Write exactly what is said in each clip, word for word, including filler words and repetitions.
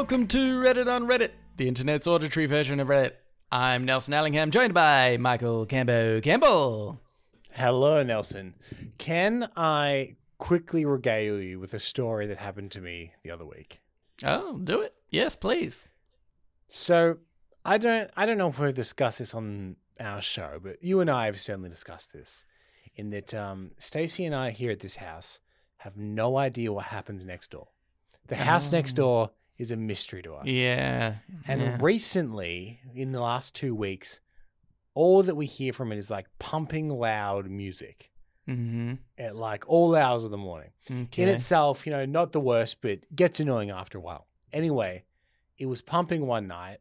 welcome to Reddit on Reddit, the internet's auditory version of Reddit. I'm Nelson Allingham, joined by Michael Cambo Campbell. Hello, Nelson. Can I quickly regale you with a story that happened to me the other week? Oh, do it. Yes, please. So, I don't I don't know if we've discussed this on our show, but you and I have certainly discussed this, in that um, Stacey and I here at this house have no idea what happens next door. The house Oh. next door is a mystery to us. Yeah. And yeah. recently, in the last two weeks, all that we hear from it is like pumping loud music Mm-hmm. at like all hours of the morning. Okay. In itself, you know, not the worst, but gets annoying after a while. Anyway, it was pumping one night.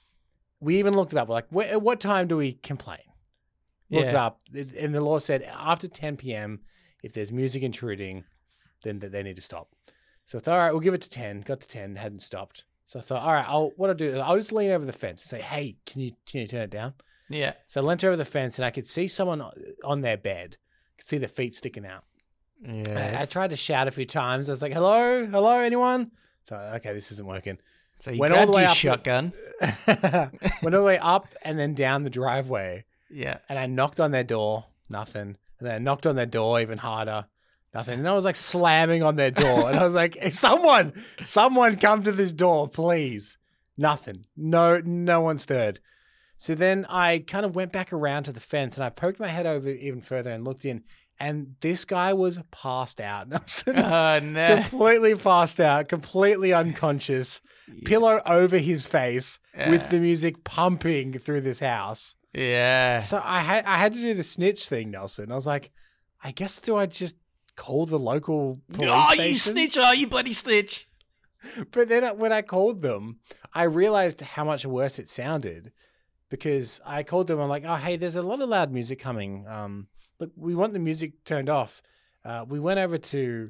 We even looked it up. We're like, "Wh- at what time do we complain? Looked it Yeah. up. And the law said after ten p.m., if there's music intruding, then th- they need to stop. So I thought, all right, we'll give it to ten. Got to ten, hadn't stopped. So I thought, all right, I'll, what I'll do is I'll just lean over the fence and say, hey, can you can you turn it down? Yeah. So I leant over the fence and I could see someone on their bed. I could see their feet sticking out. Yeah. I, I tried to shout a few times. I was like, hello, hello, anyone? So, okay, this isn't working. So you went all grabbed the way your up- shotgun. Went all the way up and then down the driveway. Yeah. And I knocked on their door, nothing. And then I knocked on their door even harder, nothing. And I was like slamming on their door. And I was like, hey, someone, someone come to this door, please. Nothing. No, no one stirred. So then I kind of went back around to the fence and I poked my head over even further and looked in. And this guy was passed out. Oh, no. Completely passed out, completely unconscious, pillow over his face Yeah. with the music pumping through this house. Yeah. So I had I had to do the snitch thing, Nelson. I was like, I guess do I just call the local police Oh, station? you snitch. Oh, you bloody snitch. But then when I called them, I realized how much worse it sounded because I called them. I'm like, oh, hey, there's a lot of loud music coming. Um, look, we want the music turned off. Uh, we went over to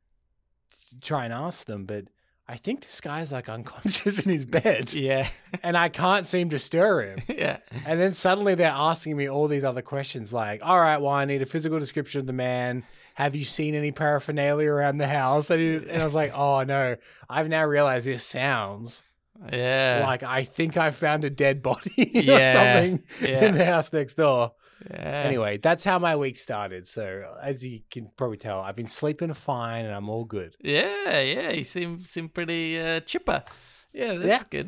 try and ask them, but I think this guy's like unconscious in his bed Yeah. and I can't seem to stir him. Yeah. And then suddenly they're asking me all these other questions like, all right, well, I need a physical description of the man. Have you seen any paraphernalia around the house? And, he, and I was like, oh, no. I've now realized this sounds Yeah. like I think I found a dead body Yeah, or something yeah. in the house next door. Yeah. Anyway, that's how my week started. So as you can probably tell, I've been sleeping fine and I'm all good. Yeah, yeah, you seem seem pretty uh, chipper. Yeah, that's good.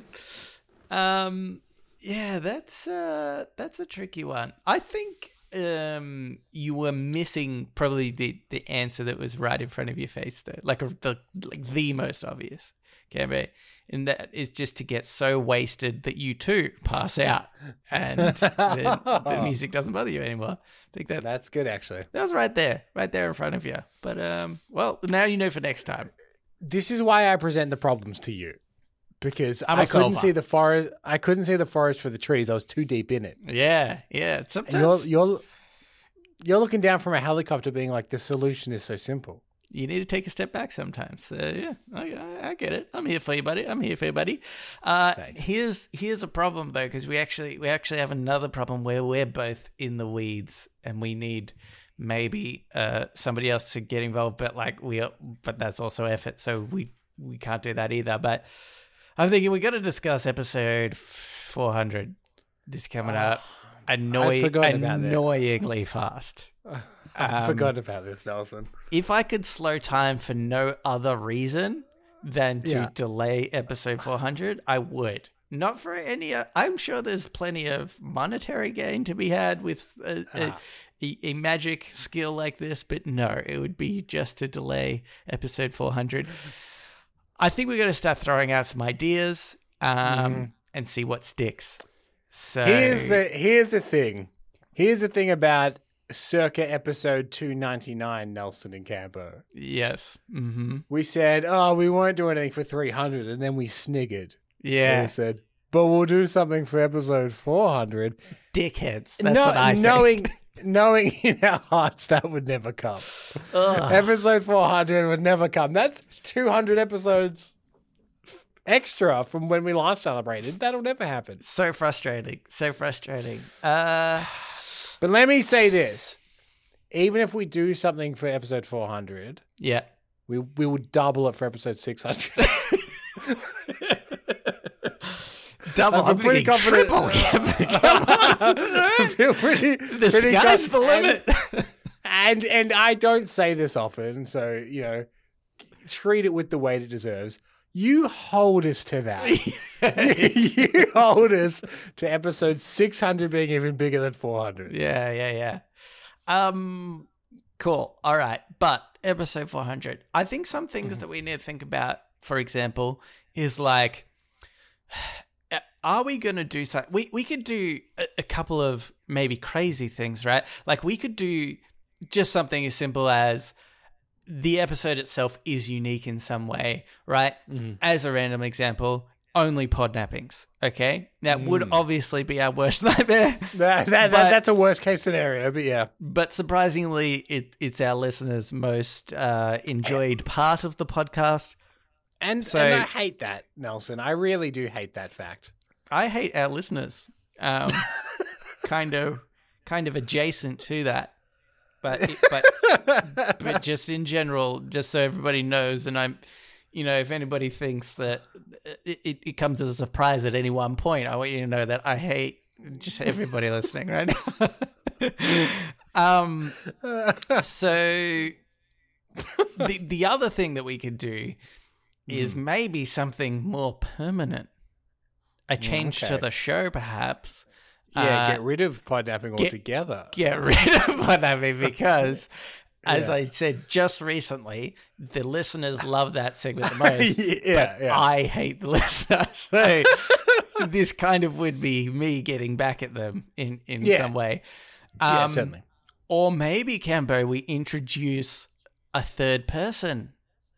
Um, yeah, that's uh, that's a tricky one. I think um, you were missing probably the, the answer that was right in front of your face, though, like a, the like the most obvious. Okay, and that is just to get so wasted that you too pass out, and then the music doesn't bother you anymore. I think that That's good, actually. that was right there, right there in front of you. But um, well, now you know for next time. This is why I present the problems to you. Because I'm a I couldn't solver. see the forest. I couldn't see the forest for the trees. I was too deep in it. Yeah, yeah. And Sometimes you're you're you're looking down from a helicopter, being like, the solution is so simple. you need to take a step back sometimes. So yeah, I, I, I get it. I'm here for you, buddy. I'm here for you, buddy. Uh, Thanks. here's here's a problem though, because we actually we actually have another problem where we're both in the weeds, and we need maybe uh, somebody else to get involved. But like we, are, but that's also effort, so we we can't do that either. But I'm thinking we got to discuss episode four hundred. This coming up, annoy, forgotten about that. annoyingly fast. I Um, forgot about this, Nelson. If I could slow time for no other reason than to Yeah. delay episode four hundred, I would. Not for any. Uh, I'm sure there's plenty of monetary gain to be had with a, a, Ah. a, a magic skill like this, but no, it would be just to delay episode four hundred. I think we're going to start throwing out some ideas um, Mm-hmm. and see what sticks. So Here's the here's the thing. Here's the thing about circa episode two ninety-nine, Nelson and Campo. yes, mm-hmm. We said, oh, we won't do anything for three hundred, and then we sniggered. yeah, We said, but we'll do something for episode four hundred. dickheads. That's No- what I think. knowing, knowing in our hearts that would never come. Ugh. Episode four hundred would never come. That's two hundred episodes extra from when we last celebrated. That'll never happen. So frustrating. So frustrating. Uh, But let me say this. Even if we do something for episode four hundred, yeah. we we will double it for episode six hundred. double. I'm, I'm pretty confident. Triple. Come on. I feel pretty. The pretty sky's the limit. And, and and I don't say this often, so you know, treat it with the weight it deserves. You hold us to that. you, you hold us to episode six hundred being even bigger than four hundred. Yeah, yeah, yeah. Um, cool. All right, but episode four hundred. I think some things that we need to think about, for example, is like, are we going to do something? We, we could do a, a couple of maybe crazy things, right? Like we could do just something as simple as the episode itself is unique in some way, right? Mm. As a random example, only podnappings, okay? That mm. would obviously be our worst nightmare. That, that, but, that, that's a worst case scenario, but yeah. But surprisingly, it, it's our listeners' most uh, enjoyed part of the podcast. And, so, and I hate that, Nelson. I really do hate that fact. I hate our listeners. Um, kind of, kind of adjacent to that. But, but but just in general, just so everybody knows, and I'm, you know, if anybody thinks that it, it comes as a surprise at any one point, I want you to know that I hate just everybody listening right now. um, so the the other thing that we could do is mm. maybe something more permanent. A change okay. to the show, perhaps. Yeah, uh, get rid of podnapping altogether. Get rid of podnapping because, as yeah. I said just recently, the listeners love that segment the most. yeah, but yeah. I hate the listeners. So this kind of would be me getting back at them in, in yeah. some way. Um, yeah, um, certainly. Or maybe, Cambo, we introduce a third person.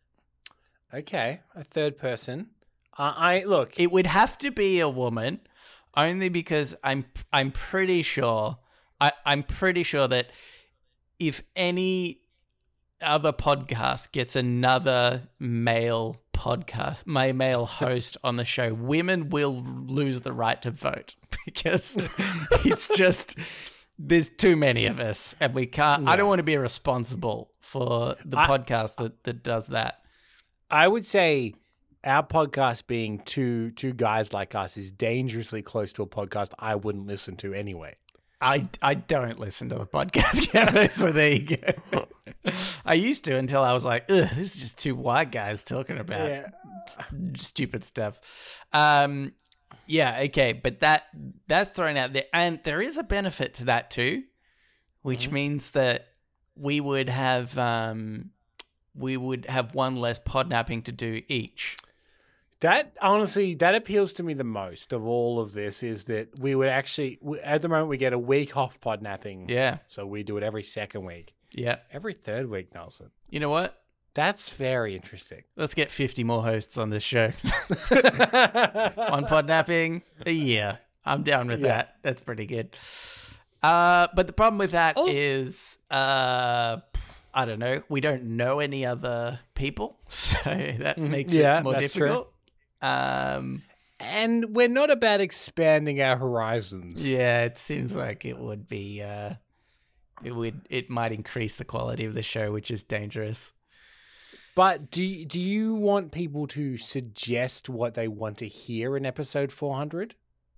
Okay, a third person. Uh, I look. It would have to be a woman. Only because I'm I'm pretty sure I, I'm pretty sure that if any other podcast gets another male podcast, my male host on the show, women will lose the right to vote because it's just there's too many of us and we can't. Yeah. I don't want to be responsible for the I, podcast that, that does that. I would say. Our podcast being two two guys like us is dangerously close to a podcast I wouldn't listen to anyway. I, I don't listen to the podcast, Gavin, so there you go. I used to until I was like, ugh, this is just two white guys talking about yeah. st- stupid stuff. Um, yeah, okay, but that that's thrown out there. And there is a benefit to that too, which mm-hmm. means that we would have um, we would have one less podnapping to do each. That honestly, that appeals to me the most of all of this is that we would actually, at the moment, we get a week off podnapping. Yeah. So we do it every second week. Yeah. Every third week, Nelson. You know what? That's very interesting. Let's get fifty more hosts on this show. One podnapping a year. I'm down with yeah. that. That's pretty good. Uh, but the problem with that oh. is, uh, I don't know. We don't know any other people, so that mm-hmm. makes yeah, it more difficult. True. Um, and we're not about expanding our horizons. Yeah, it seems like it would be. Uh, it would. It might increase the quality of the show, which is dangerous. But do do you want people to suggest what they want to hear in episode four hundred?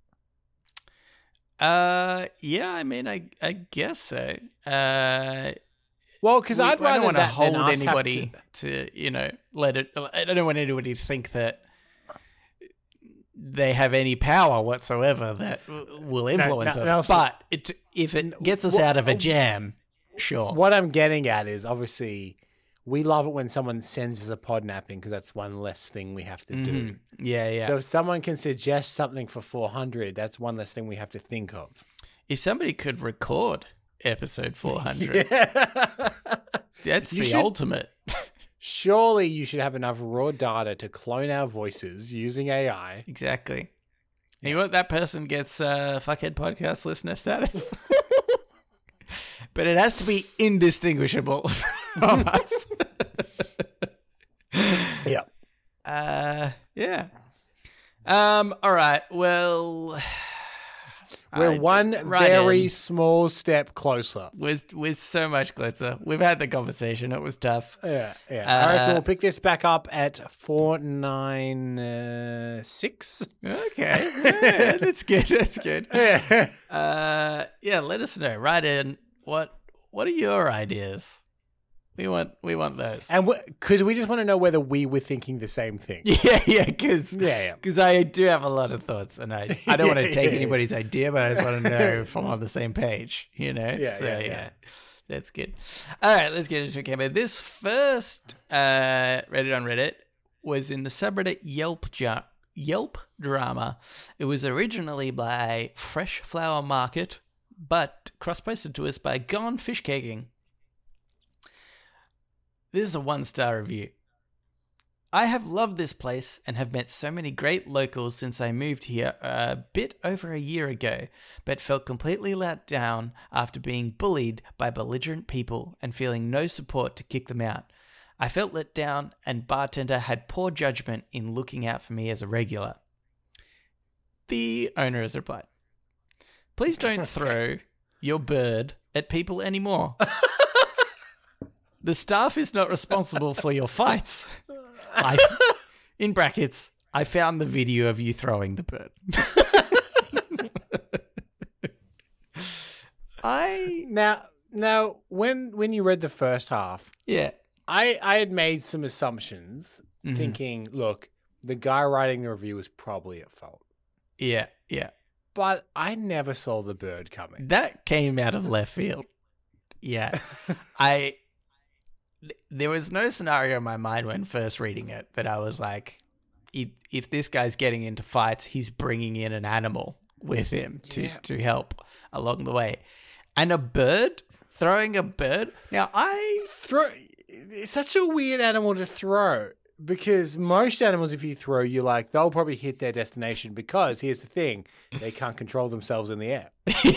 Uh, yeah. I mean, I I guess so. Uh. Well, because I'd rather I don't want to that hold than us anybody to... to, you know, let it. I don't want anybody to think that they have any power whatsoever that will influence no, no, us. No, but it, if it gets us what, out of a jam, sure. What I'm getting at is obviously we love it when someone sends us a podnapping because that's one less thing we have to mm-hmm. do. Yeah, yeah. So if someone can suggest something for four hundred, that's one less thing we have to think of. If somebody could record episode four hundred. Yeah. That's you the should, ultimate. Surely you should have enough raw data to clone our voices using A I. Exactly. And you know what? That person gets uh, Fuckhead Podcast listener status. But it has to be indistinguishable from us. Yeah. Uh, yeah. Um, all right. Well... We're I- one right very in. small step closer. We're, we're so much closer. We've had the conversation. It was tough. Yeah, yeah. I reckon Uh, we'll pick this back up at four nine six. Okay. Yeah, that's good. That's good. Yeah. Uh, yeah, let us know. Write in. What What are your ideas? We want we want those. And because we just want to know whether we were thinking the same thing. yeah, yeah, because Yeah, yeah. I do have a lot of thoughts, and I, I don't want Yeah, to take yeah. anybody's idea, but I just want to know if I'm on the same page, you know? Yeah, so, yeah, yeah, yeah. That's good. All right, let's get into it, Campbell. This first uh, Reddit on Reddit was in the subreddit Yelp, ja- Yelp drama. It was originally by Fresh Flower Market, but cross-posted to us by Gone Fish Caking. This is a one-star review. I have loved this place and have met so many great locals since I moved here a bit over a year ago, but felt completely let down after being bullied by belligerent people and feeling no support to kick them out. I felt let down, and bartender had poor judgment in looking out for me as a regular. The owner has replied, please don't throw your bird at people anymore. The staff is not responsible for your fights. I, in brackets, I found the video of you throwing the bird. I Now, now, when when you read the first half, yeah I I had made some assumptions, Mhm. thinking, look, the guy writing the review was probably at fault, yeah yeah but I never saw the bird coming. that came out of left field. Yeah, I. There was no scenario in my mind when first reading it that I was like, if, if this guy's getting into fights, he's bringing in an animal with him to, Yeah. to help along the way. And a bird? Throwing a bird? Now, I... Throw. It's such a weird animal to throw because most animals, if you throw, you like they'll probably hit their destination because here's the thing: they can't control themselves in the air.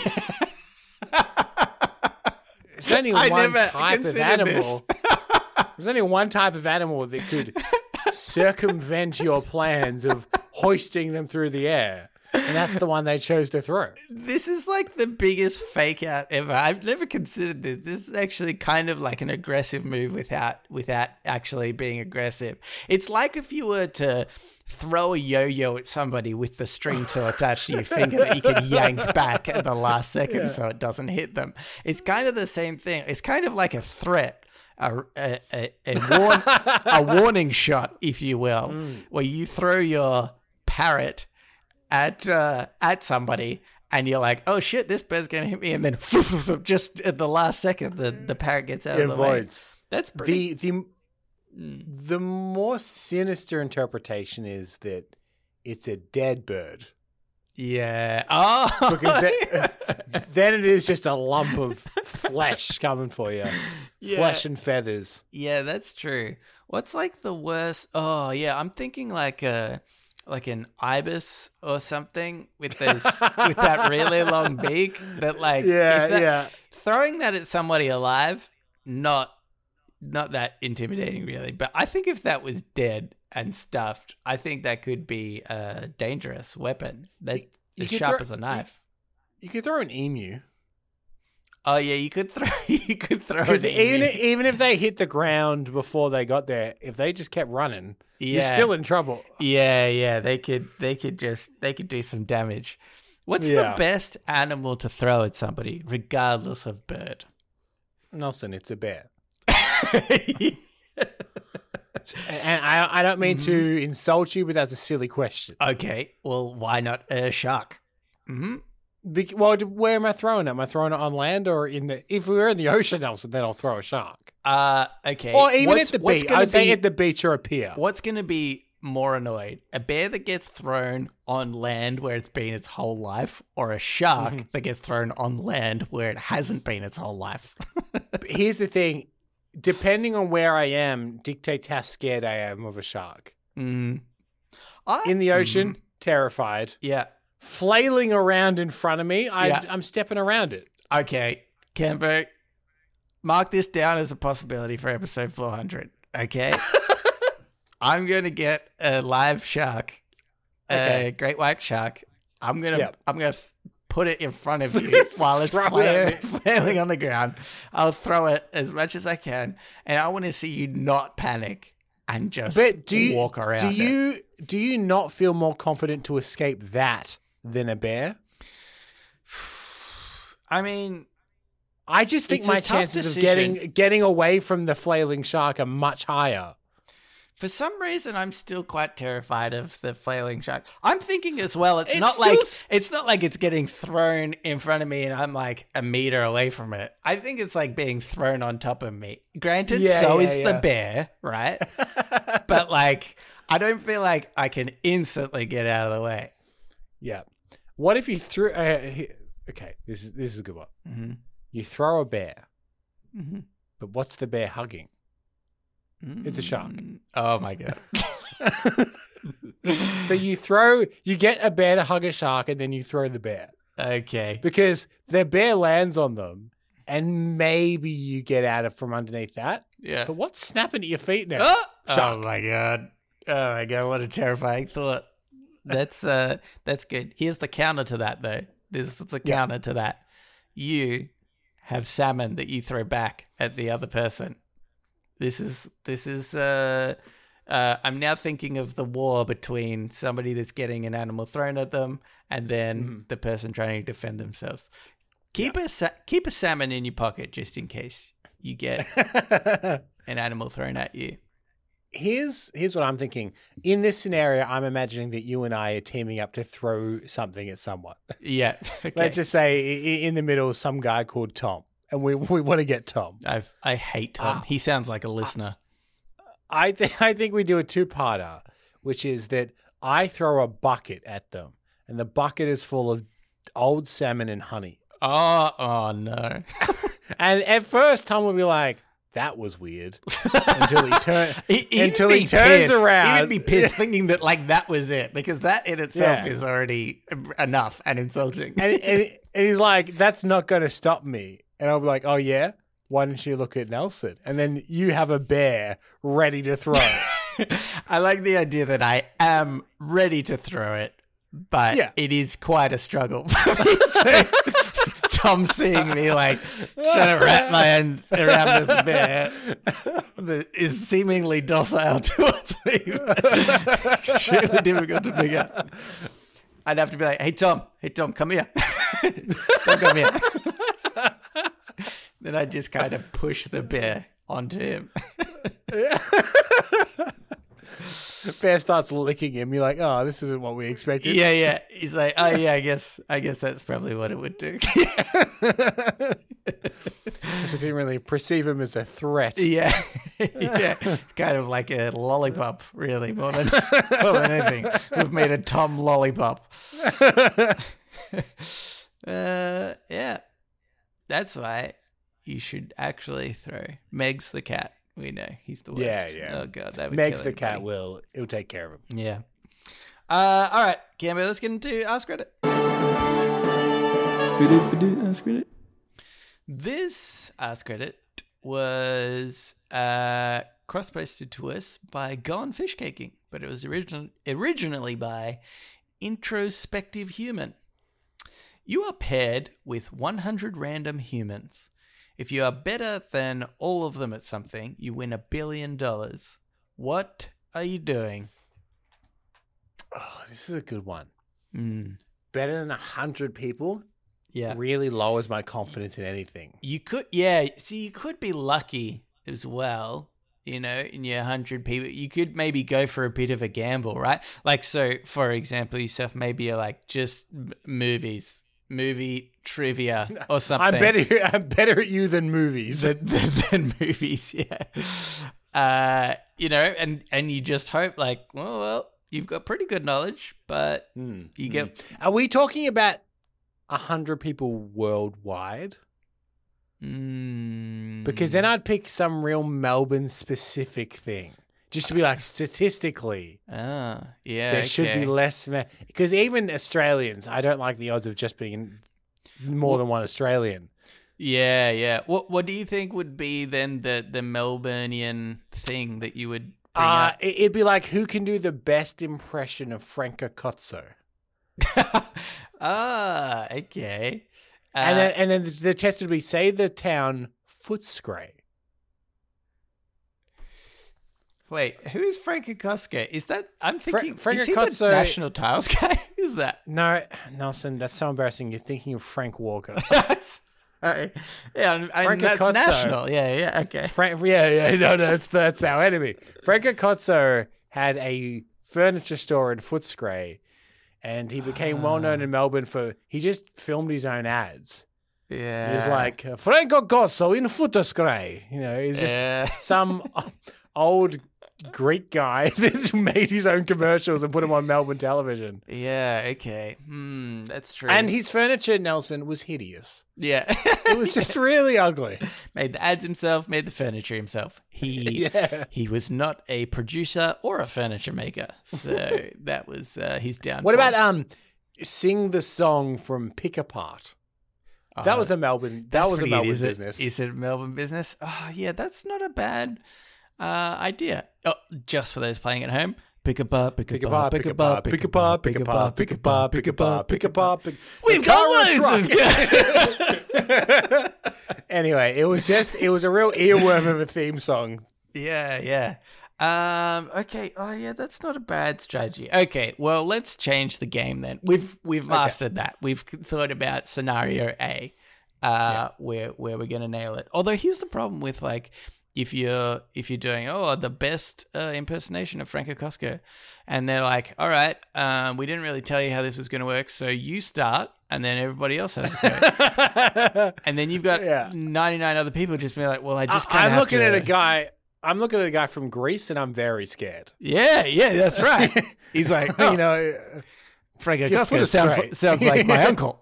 There's only I one never type of considered animal. this. There's only one type of animal that could circumvent your plans of hoisting them through the air, and that's the one they chose to throw. This is like the biggest fake out ever. I've never considered this. This is actually kind of like an aggressive move without without actually being aggressive. It's like if you were to throw a yo-yo at somebody with the string to attach to your finger that you can yank back at the last second Yeah. so it doesn't hit them. It's kind of the same thing. It's kind of like a threat. A, a, a, a, warn, a warning shot, if you will, Mm. where you throw your parrot at uh, at somebody and you're like, oh shit, this bird's going to hit me. And then just at the last second, the, the parrot gets out It of the way. avoids. That's pretty. The the the more sinister interpretation is that it's a dead bird. Yeah. Oh, Because that, then it is just a lump of flesh coming for you. Yeah. Flesh and feathers. yeah, that's true. What's like the worst? Oh, yeah, I'm thinking like a like an ibis or something with this with that really long beak. That like Yeah, if that- yeah. throwing that at somebody alive, not not that intimidating really. But I think if that was dead and stuffed, I think that could be a dangerous weapon. That You as could sharp throw- as a knife. You could throw an emu. Oh yeah, you could throw you could throw Because an even, emu. even if they hit the ground before they got there, if they just kept running, you're Yeah. still in trouble. Yeah, yeah, they could they could just they could do some damage. What's Yeah. the best animal to throw at somebody, regardless of bird? Nelson, it's a bear. And I, I don't mean Mm-hmm. to insult you, but that's a silly question. Okay, well, why not a shark? Hmm. Be- well, where am I throwing it? Am I throwing it on land or in the? If we were in the ocean, Nelson, then I'll throw a shark. Uh, okay. Or even What's- at the what's beach. gonna I'd say be- at the beach or a pier. What's going to be more annoyed? A bear that gets thrown on land where it's been its whole life, or a shark Mm-hmm. that gets thrown on land where it hasn't been its whole life? But here's the thing: depending on where I am, dictates how scared I am of a shark. mm. I, In the ocean, Mhm. terrified. Yeah. Flailing around in front of me, I, Yeah. I'm stepping around it. Okay, Cambo, mark this down as a possibility for episode four hundred. Okay, I'm gonna get a live shark, Okay. a great white shark. I'm gonna Yep. I'm gonna th- put it in front of you while it's Throw it flail- at flailing on the ground. I'll throw it as much as I can, and I want to see you not panic and just But do you, walk around. Do it. you do you not feel more confident to escape that than a bear? I mean, I just think It's a my tough chances of decision. getting getting away from the flailing shark are much higher. for some reason, I'm still quite terrified of the flailing shark. I'm thinking as well. It's, It's not still like s- it's not like it's getting thrown in front of me and I'm like a meter away from it. I think it's like being thrown on top of me. Granted, Yeah, so yeah, is yeah. the bear, right? But like, I don't feel like I can instantly get out of the way. Yeah. What if you threw? Uh, he- okay, this is this is a good one. Mm-hmm. You throw a bear, Mm-hmm. but what's the bear hugging? It's a shark. Oh my god. So you throw, you get a bear to hug a shark, and then you throw the bear Okay. because the bear lands on them, and maybe you get out of from underneath that. Yeah. But what's snapping at your feet now? Oh, oh Shark. my god. Oh my god, what a terrifying thought. That's uh that's good. Here's the counter to that though. This is the Yeah. counter to that. You have salmon that you throw back at the other person. This is this is uh uh I'm now thinking of the war between somebody that's getting an animal thrown at them and then Mhm. the person trying to defend themselves. Keep a sa- keep a salmon in your pocket just in case you get an animal thrown at you. here's here's what I'm thinking. In this scenario, I'm imagining that you and I are teaming up to throw something at someone. Yeah. Okay. Let's just say i- in the middle, some guy called Tom, and we we want to get Tom. I've, I hate Tom. Ah. he sounds like a listener. I think I think we do a two-parter, which is that I throw a bucket at them, and the bucket is full of old salmon and honey. Oh, oh no. And at first, Tom would be like, "That was weird," until he turns He, he'd until be he turns pissed. around. He would be pissed thinking that like that was it because that in itself Yeah. is already enough and insulting. and, and, and he's like, "That's not going to stop me." And I'll be like, "Oh yeah, why don't you look at Nelson?" And then you have a bear ready to throw. I like the idea that I am ready to throw it, but Yeah. it is quite a struggle for me. So Tom seeing me like trying to wrap my hands around this bear that is seemingly docile towards me. Extremely difficult to pick up. I'd have to be like, "Hey Tom, hey Tom, come here. Tom, come here." Then I just kind of push the bear onto him. Bear starts licking him. You're like, "Oh, this isn't what we expected." Yeah, yeah. He's like, "Oh yeah, I guess, I guess that's probably what it would do." So didn't really perceive him as a threat. Yeah, yeah. It's kind of like a lollipop, really, more than more than anything. We've made a Tom lollipop. uh, yeah, that's why you should actually throw Meg's the cat. We know he's the worst. Yeah, yeah. Oh god, that would Meg's kill the cat everybody. will. He'll take care of him. Yeah. Uh, all right, Cambo, let's get into Ask Reddit. Ask Reddit. This Ask Reddit was uh, cross-posted to us by Gone Fish Caking, but it was original, originally by Introspective Human. You are paired with one hundred random humans. If you are better than all of them at something, you win a billion dollars. What are you doing? Oh, this is a good one. Mm, Better than a hundred people. yeah. Really lowers my confidence in anything. You could, yeah. See, you could be lucky as well. You know, in your hundred people, you could maybe go for a bit of a gamble, right? Like, so for example, yourself, maybe you're like just m- movies, movie trivia or something. I'm better. I'm better at you than movies. than, than, than movies, yeah. Uh, you know, and and you just hope, like, well, well, you've got pretty good knowledge, but Hmm, you hmm. get Are we talking about a hundred people worldwide? mm, Because then I'd pick some real Melbourne specific thing, just to be like statistically. ah, yeah, There should okay. be less. Because even Australians, I don't like the odds of just being more than one Australian. Yeah, yeah. What What do you think would be then the the Melburnian thing that you would bring Uh, up? it- it'd be like, who can do the best impression of Franco Cozzo? Ah, okay. Uh, and then and then the test would be say the town Footscray. Wait, who is Frank Okosko? Is that I'm thinking? Frank is he Okosko- the National Tiles guy? Is that? No, Nelson, that's so embarrassing. You're thinking of Frank Walker. Sorry. Yeah, and, and Frank that's Okosko. national. Yeah, yeah, okay. Frank, yeah, yeah, no, no, that's that's our enemy. Frank Okosko had a furniture store in Footscray, and he became well known in Melbourne for he just filmed his own ads. Yeah, He was like Frank Okosko in Footscray. You know, he's just Yeah. some old Greek guy that made his own commercials and put them on Melbourne television. yeah, okay. Hmm, that's true. And his furniture, Nelson, was hideous. yeah, It was just really ugly. made the ads himself, made the furniture himself. He Yeah. he was not a producer or a furniture maker, so that was uh, his downfall. What about um, sing the song from Pick Apart? That Uh, was a Melbourne. That That's was a pretty good. Melbourne Is it- business. Is it a Melbourne business? Oh, yeah, that's not a bad uh, idea. Oh, just for those playing at home. Pick a bar, pick a Pick a bar, bar, pick a bar, pick a bar, pick a bar, pick a bar, pick a bar, pick a bar. We've got loads of Anyway, it was just it was a real earworm of a theme song. Yeah, yeah. Um, okay. Oh, yeah, that's not a bad strategy. Okay, well, let's change the game then. We've we've mastered that. We've thought about scenario A, uh, where where we're gonna nail it. Although here's the problem with like if you're if you're doing oh the best uh, impersonation of Frank Okosko, and they're like, all right, um, we didn't really tell you how this was gonna work, so you start, and then everybody else has to go, and then you've got Yeah. ninety-nine other people just being like, well, I just I, kind of I'm have looking to, at a guy. I'm looking at a guy from Greece, and I'm very scared. Yeah, yeah, that's right. He's like, oh, You know, Frank Just Okosko put it sounds straight. sounds like my uncle.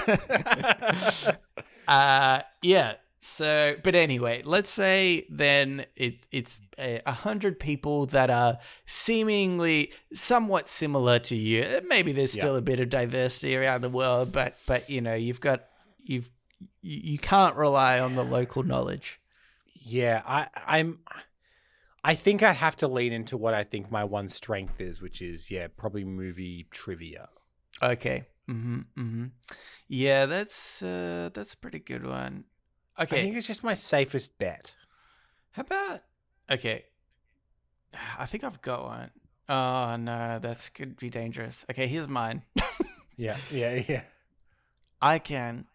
uh, yeah. So, but anyway, let's say then it it's a a hundred people that are seemingly somewhat similar to you. Maybe there's still Yeah. a bit of diversity around the world, but but you know you've got you've you, you can't rely on the local knowledge. yeah, I, I'm. I think I'd have to lean into what I think my one strength is, which is yeah, probably movie trivia. Okay. Mm-hmm. Mm-hmm. Yeah, that's uh, that's a pretty good one. Okay. I think it's just my safest bet. How about okay? I think I've got one. Oh no, that's could be dangerous. Okay, here's mine. Yeah, yeah, yeah. I can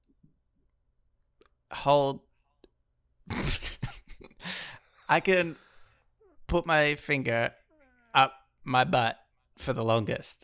hold. I can put my finger up my butt for the longest.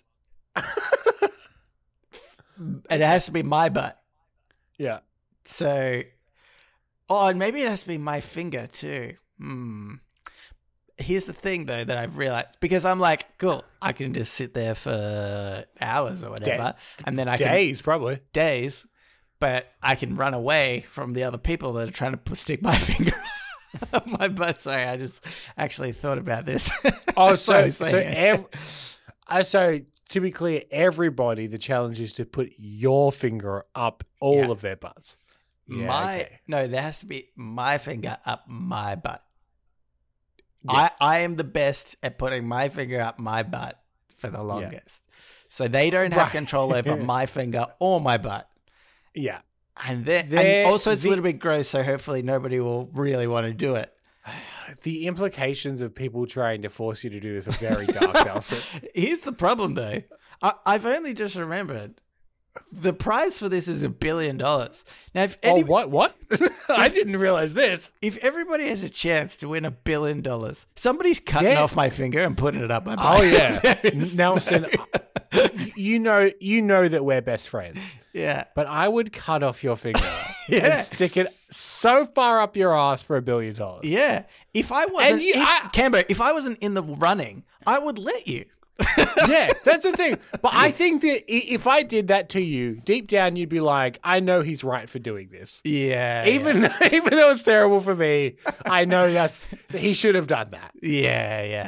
It has to be my butt. Yeah. So, oh, and maybe it has to be my finger too. Hmm. Here's the thing, though, that I've realized because I'm like, cool, I can just sit there for hours or whatever, and then I Days, probably. can days, but I can run away from the other people that are trying to p- stick my finger up my butt. Sorry, I just actually thought about this. Oh, That's what I so was so saying. ev- uh, so to be clear, everybody, the challenge is to put your finger up all Yeah. of their butts. Yeah, my okay. no, there has to be my finger up my butt. Yeah. I, I am the best at putting my finger up my butt for the longest. So they don't have Right. control over my finger or my butt. Yeah. And then There- and also it's the- a little bit gross, so hopefully nobody will really want to do it. The implications of people trying to force you to do this are very dark, Nelson. Here's the problem though. I, I've only just remembered. The prize for this is a billion dollars. Now if Oh, any, what? What? I didn't realize this. if everybody has a chance to win a billion dollars, somebody's cutting Yeah. off my finger and putting it up my butt. Oh yeah, There is Nelson. You know, you know that we're best friends, Yeah. but I would cut off your finger Yeah. and stick it so far up your ass for a billion dollars. Yeah. If I wasn't, you- if, I- Cambo, if I wasn't in the running, I would let you. Yeah, that's the thing. But I think that i- if I did that to you, deep down you'd be like, I know he's right for doing this. Yeah. Even even though it's terrible for me, I know that's he should have done that. Yeah, yeah.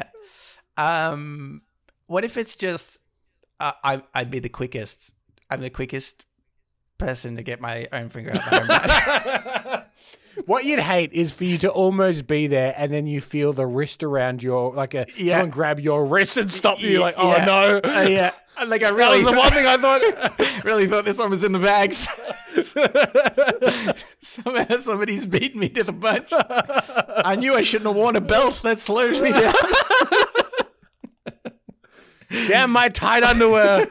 Um, what if it's just uh, I? I'd be the quickest. I'm the quickest person to get my own finger up my own butt. What you'd hate is for you to almost be there and then you feel the wrist around your like a Yeah. someone grab your wrist and stop you. You're like, oh Yeah. no. Uh, yeah. Like I That really, was the one thing I thought. really thought this one was in the bags. Somehow somebody's beaten me to the punch. I knew I shouldn't have worn a belt. That slows me down. Damn my tight underwear.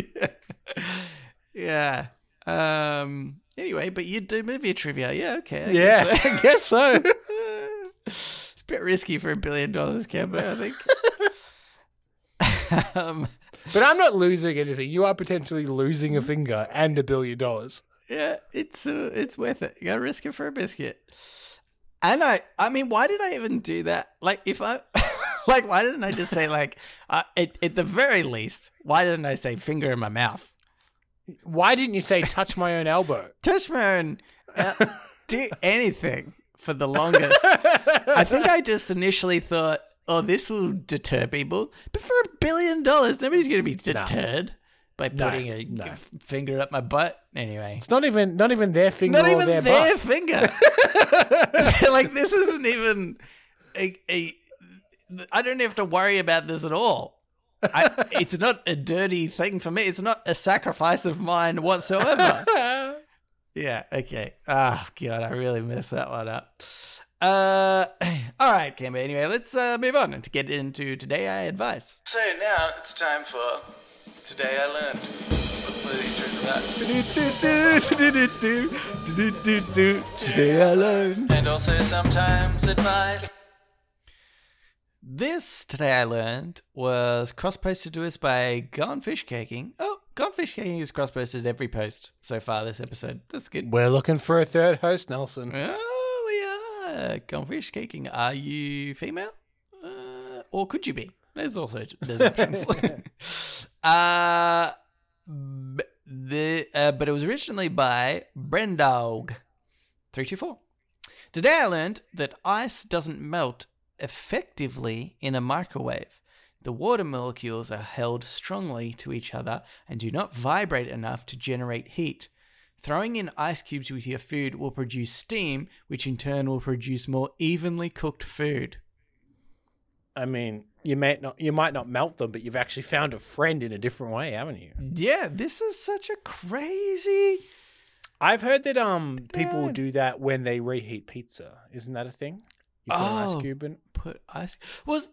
Yeah. Um. Anyway, but you do movie trivia. Yeah. Okay. I Yeah, guess so. I guess so. It's a bit risky for a billion dollars, Cambo, I think. um. But I'm not losing anything. You are potentially losing a finger and a billion dollars. Yeah, it's uh, it's worth it. You gotta risk it for a biscuit. And I, I mean, why did I even do that? Like, if I, like, why didn't I just say like, uh, at, at the very least, why didn't I say finger in my mouth? Why didn't you say touch my own elbow? Touch my own, uh, do anything for the longest. I think I just initially thought, oh, this will deter people. But for a billion dollars, nobody's going to be deterred no. by putting no, a no. finger up my butt. Anyway. It's not even not even their finger not or even their, their butt. finger. Like, this isn't even a, a... I don't have to worry about this at all. I, it's not a dirty thing for me. It's not a sacrifice of mine whatsoever. Yeah, okay. Oh, God, I really messed that one up. Uh, all right, Cambo. Anyway, let's uh, move on to get into Today I Advise. So now it's time for Today I Learned. What Today I Learned. And also sometimes advice. This Today I Learned was cross-posted to us by Gone Fish Caking. Oh, Gone Fish Caking has cross-posted every post so far this episode. That's good. We're looking for a third host, Nelson. Oh, we are. Gone Fish Caking. Are you female? Uh, or could you be? There's also there's options. uh, the uh, but it was originally by Brendog three two four. Today I learned that ice doesn't melt effectively in a microwave. The water molecules are held strongly to each other and do not vibrate enough to generate heat. Throwing in ice cubes with your food will produce steam, which in turn will produce more evenly cooked food. I mean, you might not you might not melt them, but you've actually found a friend in a different way, haven't you? Yeah, this is such a crazy... I've heard that um people do that when they reheat pizza. Isn't that a thing? You put oh, an ice cube in. Put ice. Was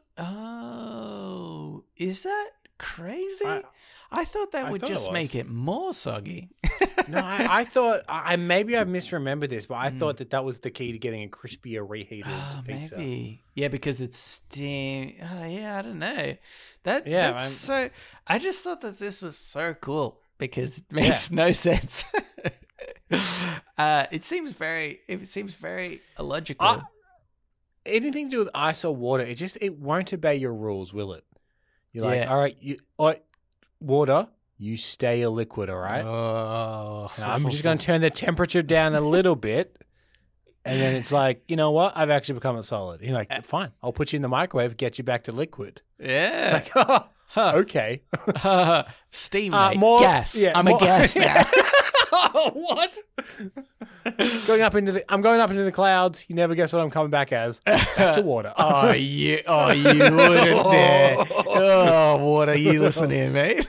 oh, is that crazy? I, I thought that I would thought just it make it more soggy. No, I, I thought I maybe I misremembered this, but I mm. thought that that was the key to getting a crispier reheated oh, pizza. Maybe, yeah, because it's steam. Oh, yeah, I don't know. That yeah, that's I'm, so. I just thought that this was so cool because it makes yeah. no sense. uh, it seems very. It seems very illogical. I, anything to do with ice or water, it just it won't obey your rules, will it? You're like, yeah. all right, you, all right, water, you stay a liquid, all right? Oh. And I'm just going to turn the temperature down a little bit, and then it's like, you know what? I've actually become a solid. And you're like, fine, I'll put you in the microwave, get you back to liquid. Yeah. It's like, oh, huh. okay. Steam, uh, mate. more, gas. Yeah, I'm more, a gas now. Oh, what? going up into the, I'm going up into the clouds. You never guess what I'm coming back as. Back to water. oh, you, oh, you wouldn't there. Oh, water, you listen here, mate.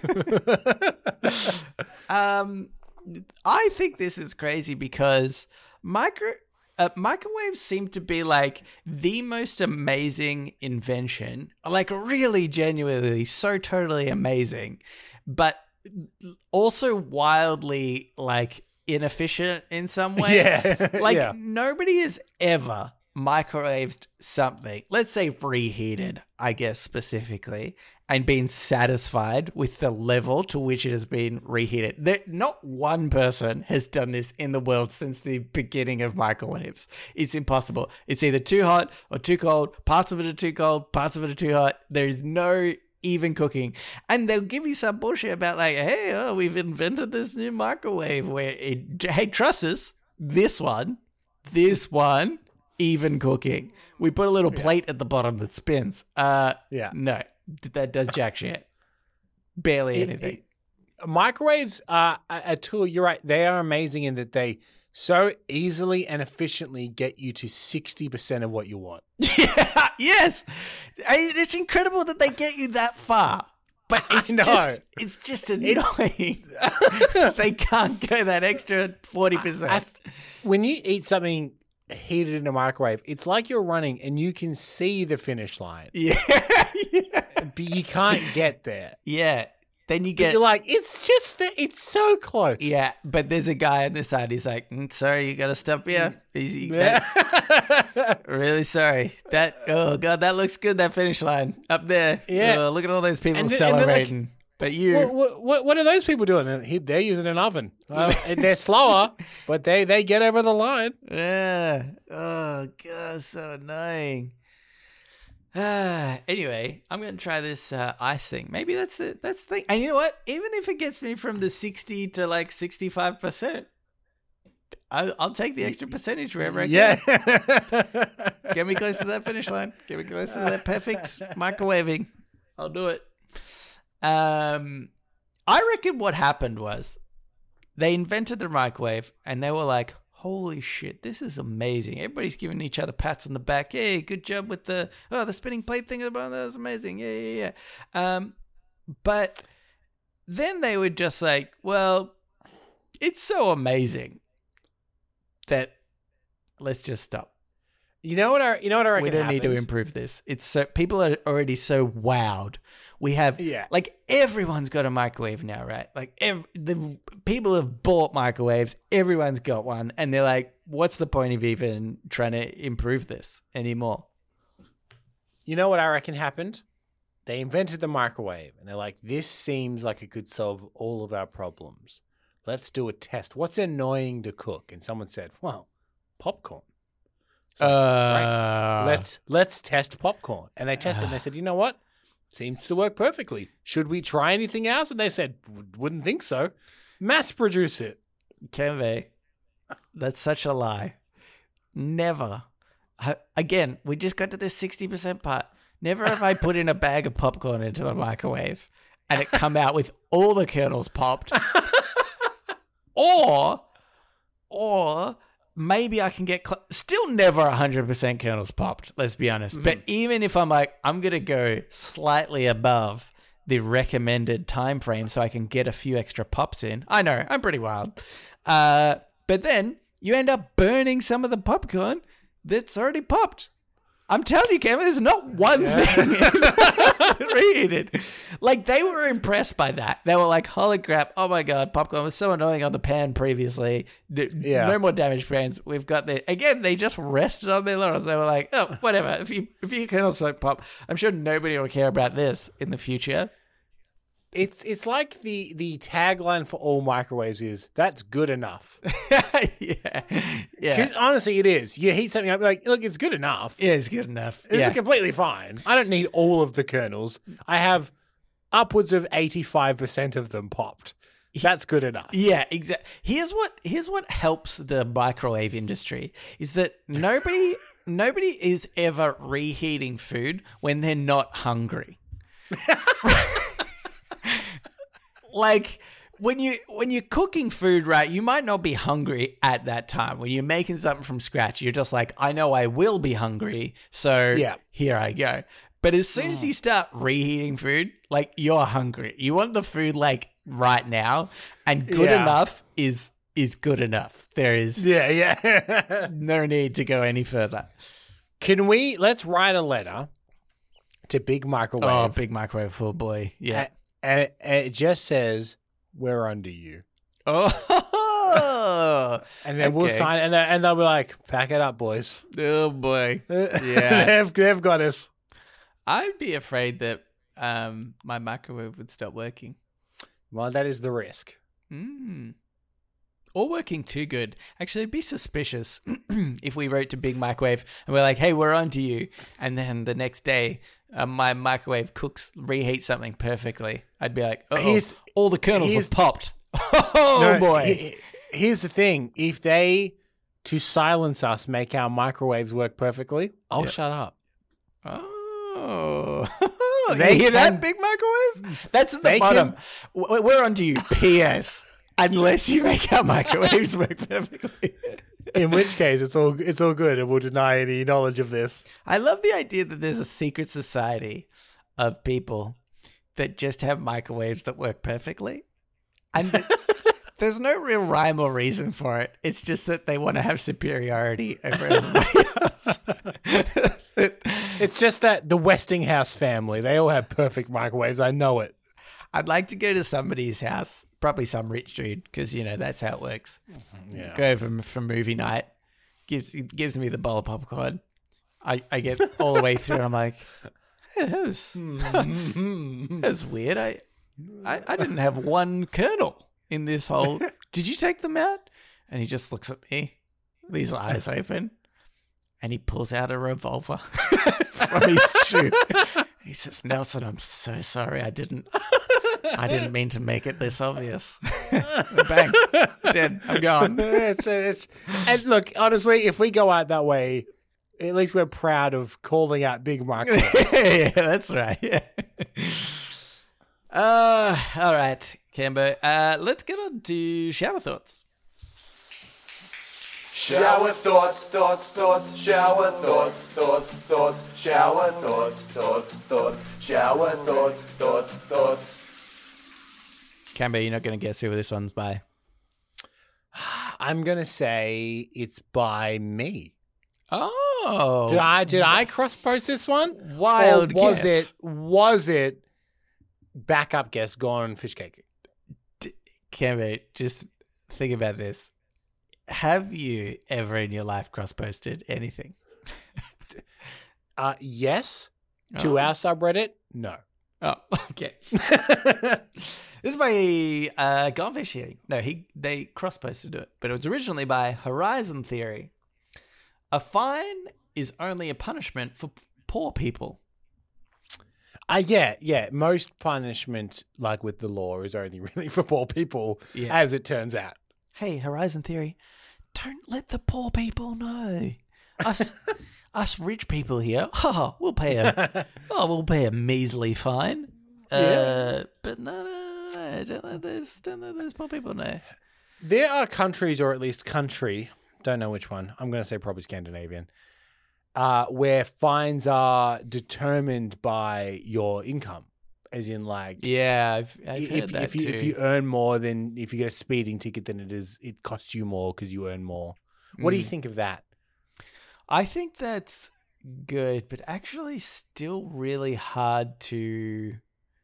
um, I think this is crazy because micro uh, microwaves seem to be like the most amazing invention. Like really, genuinely, so totally amazing, but also wildly like inefficient in some way. Yeah. Like yeah. nobody has ever microwaved something, let's say reheated, I guess specifically, and been satisfied with the level to which it has been reheated. There, not one person has done this in the world since the beginning of microwaves. It's impossible. It's either too hot or too cold. Parts of it are too cold. Parts of it are too hot. There is no even cooking, and they'll give you some bullshit about like, hey, oh, we've invented this new microwave where it, hey, trust us, this one, this one, even cooking. We put a little yeah. plate at the bottom that spins. Uh, yeah, no, that does jack shit. Barely it, anything. It, microwaves are a tool. You're right; they are amazing in that they so easily and efficiently get you to sixty percent of what you want. Yeah, yes. It's incredible that they get you that far. But it's I know. just it's just annoying. They can't go that extra forty percent. When you eat something heated in a microwave, it's like you're running and you can see the finish line. Yeah. yeah. But you can't get there. Yeah. Then you But get you're like, it's just that it's so close. yeah, but there's a guy on the side. He's like, mm, "Sorry, you got to stop here." He's, he- Yeah. that- really sorry. That oh god, that looks good. That finish line up there. Yeah. Oh, look at all those people And the- and they're like- celebrating. but you, What, what, what are those people doing? They're they're using an oven. Uh, they're slower, but they, they get over the line. yeah. Oh god, so annoying. Ah, anyway, I'm gonna try this uh, ice thing. Maybe that's the that's the thing. And you know what? Even if it gets me from the sixty to like sixty-five percent, I'll, I'll take the extra percentage wherever I Yeah. can. Get me close to that finish line. Get me close to that perfect microwaving. I'll do it. Um, I reckon what happened was they invented the microwave and they were like, holy shit, this is amazing. Everybody's giving each other pats on the back. Hey, good job with the, oh, the spinning plate thing. That was amazing. Yeah, yeah, yeah. Um, but then they were just like, well, it's so amazing that let's just stop. You know what I you know what I reckon We don't happened? need to improve this. It's so people are already so wowed. We have Yeah. like everyone's got a microwave now, right? Like ev- the people have bought microwaves. Everyone's got one, and they're like, "What's the point of even trying to improve this anymore?" You know what I reckon happened? They invented the microwave and they're like, this seems like it could solve all of our problems. Let's do a test. What's annoying to cook? And someone said, well, popcorn. So, Uh, let's let's test popcorn. And they tested and they said, you know what? Seems to work perfectly. Should we try anything else? And they said, wouldn't think so. Mass produce it. Kenve, that's such a lie. Never. I- Again, we just got to this sixty percent part. Never have I put in a bag of popcorn into the microwave and it come out with all the kernels popped. or, or maybe I can get, cl- still never one hundred percent kernels popped, let's be honest. Mm. But even if I'm like, I'm going to go slightly above the recommended time frame so I can get a few extra pops in. I know, I'm pretty wild. Uh, but then you end up burning some of the popcorn that's already popped. I'm telling you, Kevin, there's not one yeah. thing reheated. Like, they were impressed by that. They were like, holy crap, oh my God, popcorn was so annoying on the pan previously. Yeah. No more damaged pans. We've got the, again, they just rested on their laurels. They were like, oh, whatever. If you if you kernels like pop, I'm sure nobody will care about this in the future. It's it's like the, the tagline for all microwaves is, that's good enough. yeah. Yeah. Because honestly, it is. You heat something up, like, look, it's good enough. Yeah, it's good enough. It's yeah. completely fine. I don't need all of the kernels. I have upwards of eighty-five percent of them popped. That's good enough. Yeah, exactly. Here's what here's what helps the microwave industry is that nobody nobody is ever reheating food when they're not hungry. Like when you when you're cooking food, right, you might not be hungry at that time. When you're making something from scratch, you're just like, I know I will be hungry, so yeah. here I go. But as soon mm. as you start reheating food, like you're hungry. You want the food like right now, and good yeah. enough is is good enough. There is yeah, yeah. no need to go any further. Can we let's write a letter to Big Microwave. Oh, Big Microwave, oh boy. Yeah. At- And it, and it just says, we're under you. Oh. And then okay. we'll sign it. And, and they'll be like, pack it up, boys. Oh, boy. Yeah. they've, they've got us. I'd be afraid that um, my microwave would stop working. Well, that is the risk. Mm. Or working too good. Actually, it'd be suspicious if we wrote to Big Microwave and we're like, hey, we're on to you. And then the next day, uh, my microwave cooks, reheats something perfectly. I'd be like, oh, all the kernels have popped. Oh, no, boy. He, here's the thing. If they, to silence us, make our microwaves work perfectly, I'll yep. shut up. Oh. They hear can, that, Big Microwave? That's at the bottom. Can, we're on to you. P S Unless you make our microwaves work perfectly. In which case, it's all it's all good, and we'll deny any knowledge of this. I love the idea that there's a secret society of people that just have microwaves that work perfectly. And th- there's no real rhyme or reason for it. It's just that they want to have superiority over everybody else. It's just that the Westinghouse family, they all have perfect microwaves. I know it. I'd like to go to somebody's house, probably some rich dude, because, you know, that's how it works. Yeah. Go over for movie night, gives gives me the bowl of popcorn. I, I get all the way through and I'm like, hey, that was, that's weird. I, I, I didn't have one kernel in this whole, did you take them out? And he just looks at me, these eyes open, and he pulls out a revolver from his shoe. And he says, Nelson, I'm so sorry. I didn't, I didn't mean to make it this obvious. Bang, dead. I'm gone. it's, it's, and look, honestly, if we go out that way, at least we're proud of calling out big microphones. Yeah, that's right. Yeah. Uh, all right, Cambo. Uh, let's get on to shower thoughts. Shower thoughts, thoughts, thoughts, shower thoughts, thoughts, thoughts, shower thoughts, thoughts, thoughts, shower thoughts, thoughts, thoughts. Cambo, you're not going to guess who this one's by. I'm gonna say it's by me. Oh, Did I did I cross post this one? Wild or was guess. it was it backup guess gone fish cake? D- Cambo, just think about this. Have you ever in your life cross-posted anything? Uh, yes. To Oh. our subreddit, no. Oh, okay. This is by uh, Gone Fishing. No, he they cross-posted it, but it was originally by Horizon Theory. A fine is only a punishment for p- poor people. Uh, yeah, yeah. Most punishment, like with the law, is only really for poor people, Yeah. as it turns out. Hey, Horizon Theory, don't let the poor people know. Us, us rich people here, oh, we'll pay a, oh, we'll pay a measly fine. Uh, Yeah. But no, no, no, no, don't let those, don't let those poor people know. There are countries, or at least country, don't know which one. I'm going to say probably Scandinavian, uh, where fines are determined by your income, as in like Yeah, I've, I've heard if that if you too. if you earn more, then if you get a speeding ticket, then it is it costs you more because you earn more. What do you Mm. think of that? I think that's good, but actually still really hard to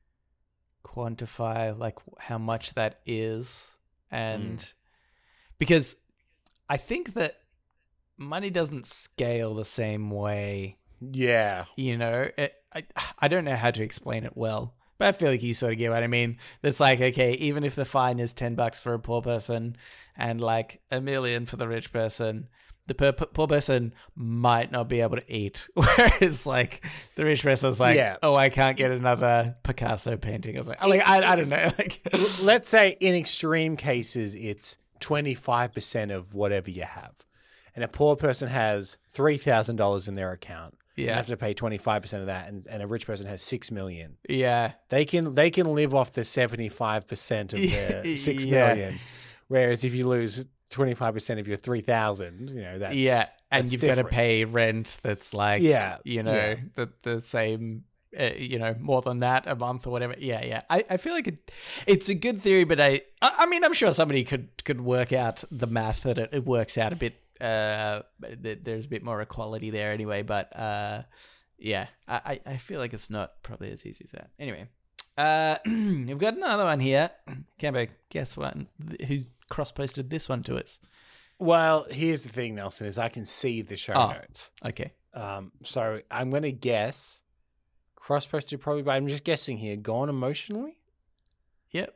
quantify like how much that is. And because I think that money doesn't scale the same way, Yeah, you know, it, I, I don't know how to explain it well, but I feel like you sort of get what I mean. That's like, okay, even if the fine is ten bucks for a poor person and like a million for the rich person, the per- poor person might not be able to eat. Whereas like the rich person's like, Yeah. oh, I can't get another Picasso painting. I was like, like I, I don't know. Like, let's say in extreme cases, it's twenty-five percent of whatever you have. And a poor person has three thousand dollars in their account. You yeah, have to pay twenty-five percent of that. And, and a rich person has six million. yeah, They can they can live off the seventy-five percent of their six Yeah. million. Whereas if you lose twenty-five percent of your three thousand, you know, that's yeah. And that's you've got to different. pay rent that's like, Yeah, you know, yeah. the the same, uh, you know, more than that a month or whatever. Yeah, yeah. I, I feel like it, it's a good theory, but I, I I mean, I'm sure somebody could could work out the math that it, it works out a bit. Uh, th- there's a bit more equality there anyway. But uh, yeah, I I I feel like it's not probably as easy as that. Anyway, uh, we've got another one here. Cambo, guess what? Who's cross-posted this one to us? Well, here's the thing, Nelson, is I can see the show Oh. notes. Okay. Um, so I'm going to guess cross-posted probably, but I'm just guessing here. Gone emotionally? Yep.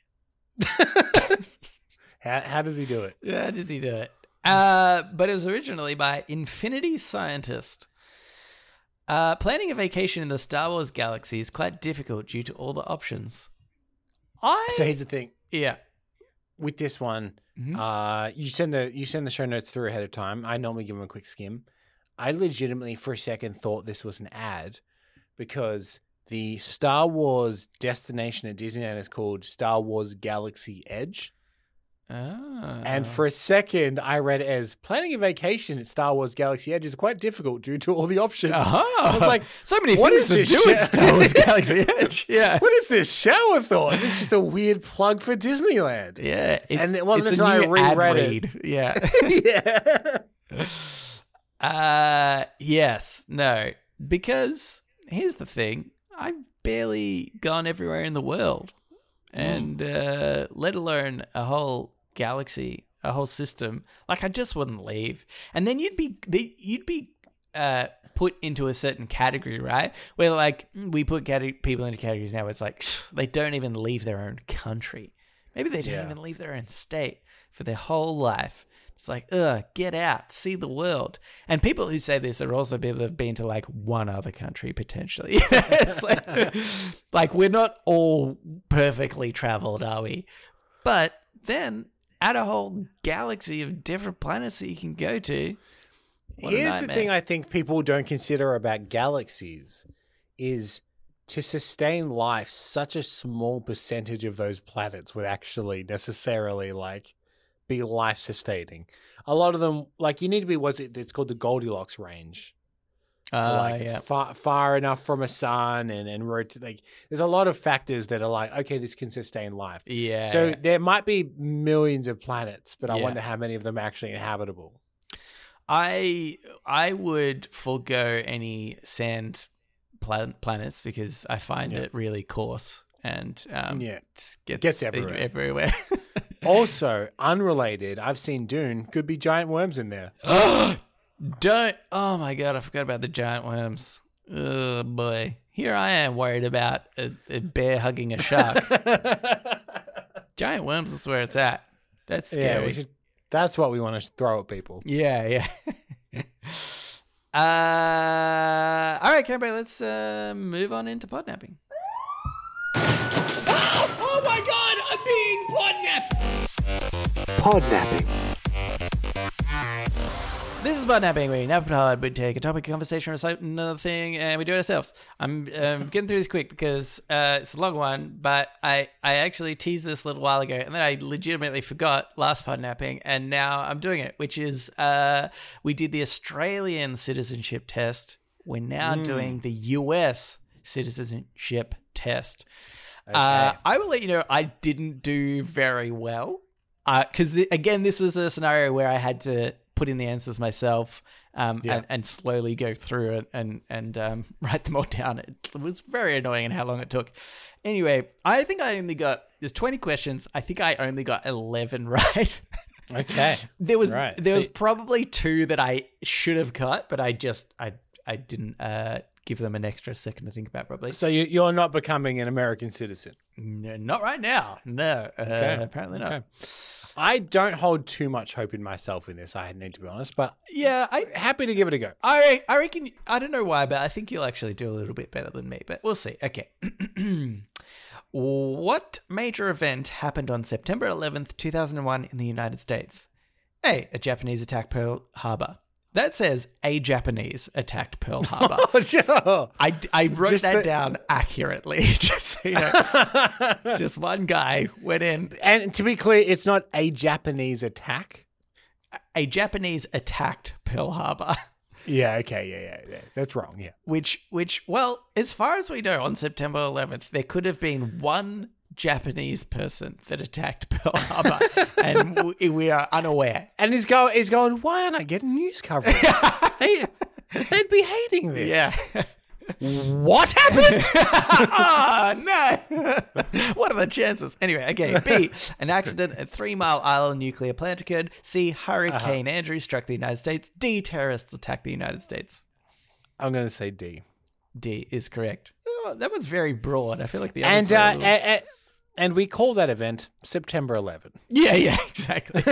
How how does he do it? Yeah, how does he do it? Uh, but it was originally by Infinity Scientist. Uh, planning a vacation in the Star Wars galaxy is quite difficult due to all the options. I So here's the thing. yeah. With this one, Mhm. uh, you send the you send the show notes through ahead of time. I normally give them a quick skim. I legitimately, for a second, thought this was an ad because the Star Wars destination at Disneyland is called Star Wars Galaxy Edge. Oh. And for a second, I read it as planning a vacation at Star Wars Galaxy Edge is quite difficult due to all the options. Uh-huh. I was like, so many what things is to this do shit? at Star Wars Galaxy Edge. Yeah. What is this shower thought? It's just a weird plug for Disneyland. Yeah. It's, And it wasn't it's until a I new ad reread it. read. Yeah. Yeah. Uh, yes. No. Because here's the thing. I've barely gone everywhere in the world. And uh, let alone a whole galaxy, a whole system. Like, I just wouldn't leave. And then you'd be you'd be uh, put into a certain category, right? Where, like, we put cate- people into categories now where it's like, they don't even leave their own country. Maybe they don't Yeah. even leave their own state for their whole life. It's like, ugh, get out, see the world. And people who say this are also people that have been to like one other country potentially. It's like, like, we're not all perfectly traveled, are we? But then add a whole galaxy of different planets that you can go to. What a Here's the nightmare. thing I think people don't consider about galaxies is to sustain life, such a small percentage of those planets would actually necessarily like be life sustaining. A lot of them, like you need to be, what's it? It's called the Goldilocks range. Uh, like yeah. far, far enough from a sun and and rot- like there's a lot of factors that are like, okay, this can sustain life. Yeah. So there might be millions of planets, but I Yeah. wonder how many of them are actually inhabitable. I I would forego any sand plan- planets because I find Yeah. it really coarse and um, Yeah. it gets, Gets everywhere. everywhere. Also, unrelated, I've seen Dune. Could be giant worms in there. Don't. Oh my god, I forgot about the giant worms. Oh boy. Here I am worried about a, a bear hugging a shark. Giant worms is where it's at. That's Yeah, scary. we should. That's what we want to throw at people. Yeah, yeah. uh, all right, Camber, let's uh, move on into podnapping. Oh my God! I'm being podnapped. Podnapping. This is Podnapping, where Navpod would take a topic of conversation or cite another thing, and we do it ourselves. I'm um, getting through this quick because uh, it's a long one, but I, I actually teased this a little while ago, and then I legitimately forgot last Podnapping, and now I'm doing it, which is uh, we did the Australian citizenship test. We're now doing the U S citizenship test. Uh, I will let you know I didn't do very well because, uh, again, this was a scenario where I had to put in the answers myself um, Yeah. and, and slowly go through it and, and um, write them all down. It was very annoying in how long it took. Anyway, I think I only got, there's twenty questions. I think I only got eleven right. Okay. There was Right, there so- was probably two that I should have cut, but I just, I, I didn't uh, give them an extra second to think about probably. So you, you're not becoming an American citizen. No, not right now. No, uh, apparently not. Okay. I don't hold too much hope in myself in this, I need to be honest, but Yeah, I, happy to give it a go. I, I reckon. I don't know why, but I think you'll actually do a little bit better than me. But we'll see. Okay. What major event happened on September eleventh, two thousand one, in the United States? A. A Japanese attacked Pearl Harbor. That says a Japanese attacked Pearl Harbor. Oh, Joe. I, I wrote Just that the- down accurately. Just so you know, just one guy went in. And to be clear, it's not a Japanese attack. A Japanese attacked Pearl Harbor. Yeah, okay, yeah, yeah, yeah. That's wrong, yeah. Which, which, well, as far as we know, on September eleventh, there could have been one Japanese person that attacked Pearl Harbor, and w- we are unaware. And he's going, he's going, why aren't I getting news coverage? they, they'd be hating this. Yeah. What happened? Ah, no. What are the chances? Anyway, okay. B, an accident at Three Mile Island nuclear plant occurred. C, Hurricane Andrew struck the United States. D, terrorists attacked the United States. I'm going to say D. D is correct. Oh, that was very broad. I feel like the And, others were a uh, little- a- a- and we call that event September eleventh. Yeah, yeah, exactly.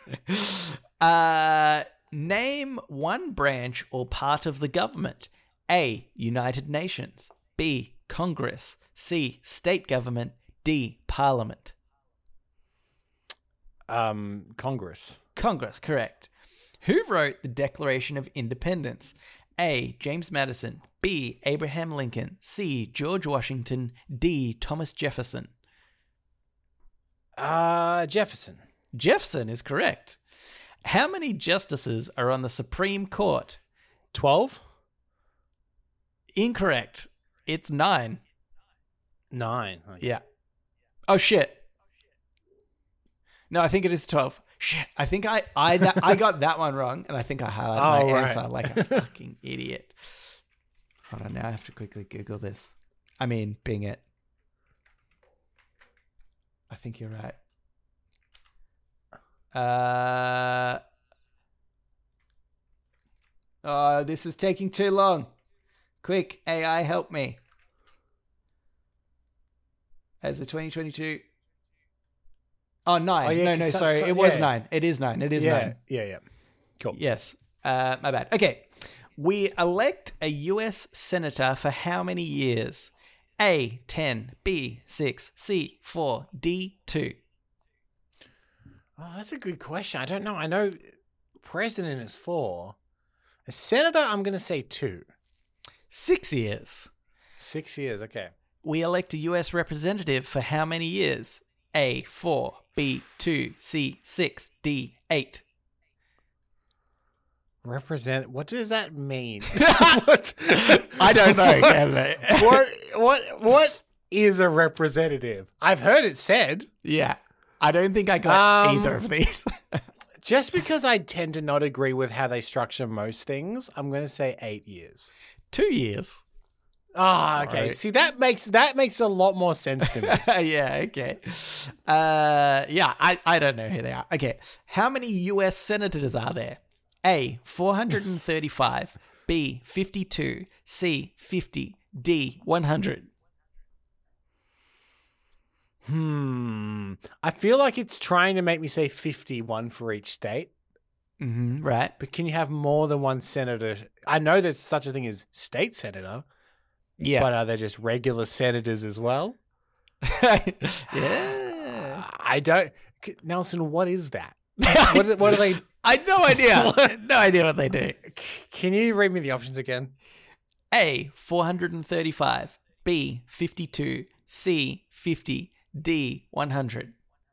uh, name one branch or part of the government. A, United Nations. B, Congress. C, state government. D, Parliament. Um, Congress. Congress, correct. Who wrote the Declaration of Independence? A, James Madison. B, Abraham Lincoln. C, George Washington. D, Thomas Jefferson. Uh, Jefferson. Jefferson is correct. How many justices are on the Supreme Court? twelve? Incorrect. It's nine. Nine. Okay. Yeah. Oh, shit. No, I think it is twelve. Shit. I think I I, that, I got that one wrong, and I think I highlighted Oh, my right. answer like a fucking idiot. Hold on, now I have to quickly Google this. I mean, Bing it. I think you're right. Uh, oh, this is taking too long. Quick, A I, help me. As of twenty twenty-two. Oh, nine. Oh, yeah, no, no, 'cause so- sorry. so- it was yeah. nine. It is nine. It is Yeah, nine. yeah, yeah. Cool. Yes. Uh, my bad. Okay. We elect a U S senator for how many years? A, ten, B, six, C, four, D, two. Oh, that's a good question. I don't know. I know president is four. A senator, I'm going to say two. Six years. Six years. Okay. We elect a U S representative for how many years? A, four, B, two, C, six, D, eight. Represent. What does that mean? what? I don't know, Kevin. what? What? What is a representative? I've heard it said. Yeah. I don't think I got Um, either of these. Just because I tend to not agree with how they structure most things, I'm going to say eight years. Two years. Ah, okay. right. See, that makes that makes a lot more sense to me. Yeah, okay. Uh, yeah, I, I don't know who they are. Okay. How many U S senators are there? A, four hundred thirty-five. B, fifty-two. C, fifty. D, one hundred. Hmm. I feel like it's trying to make me say fifty-one for each state. Mm-hmm, right. But can you have more than one senator? I know there's such a thing as state senator, Yeah. but are there just regular senators as well? Yeah. I don't. Nelson, what is that? What, is- what are they? I had no idea. No idea what they do. Can you read me the options again? A, four hundred thirty-five. B, fifty-two. C, fifty. D, one hundred.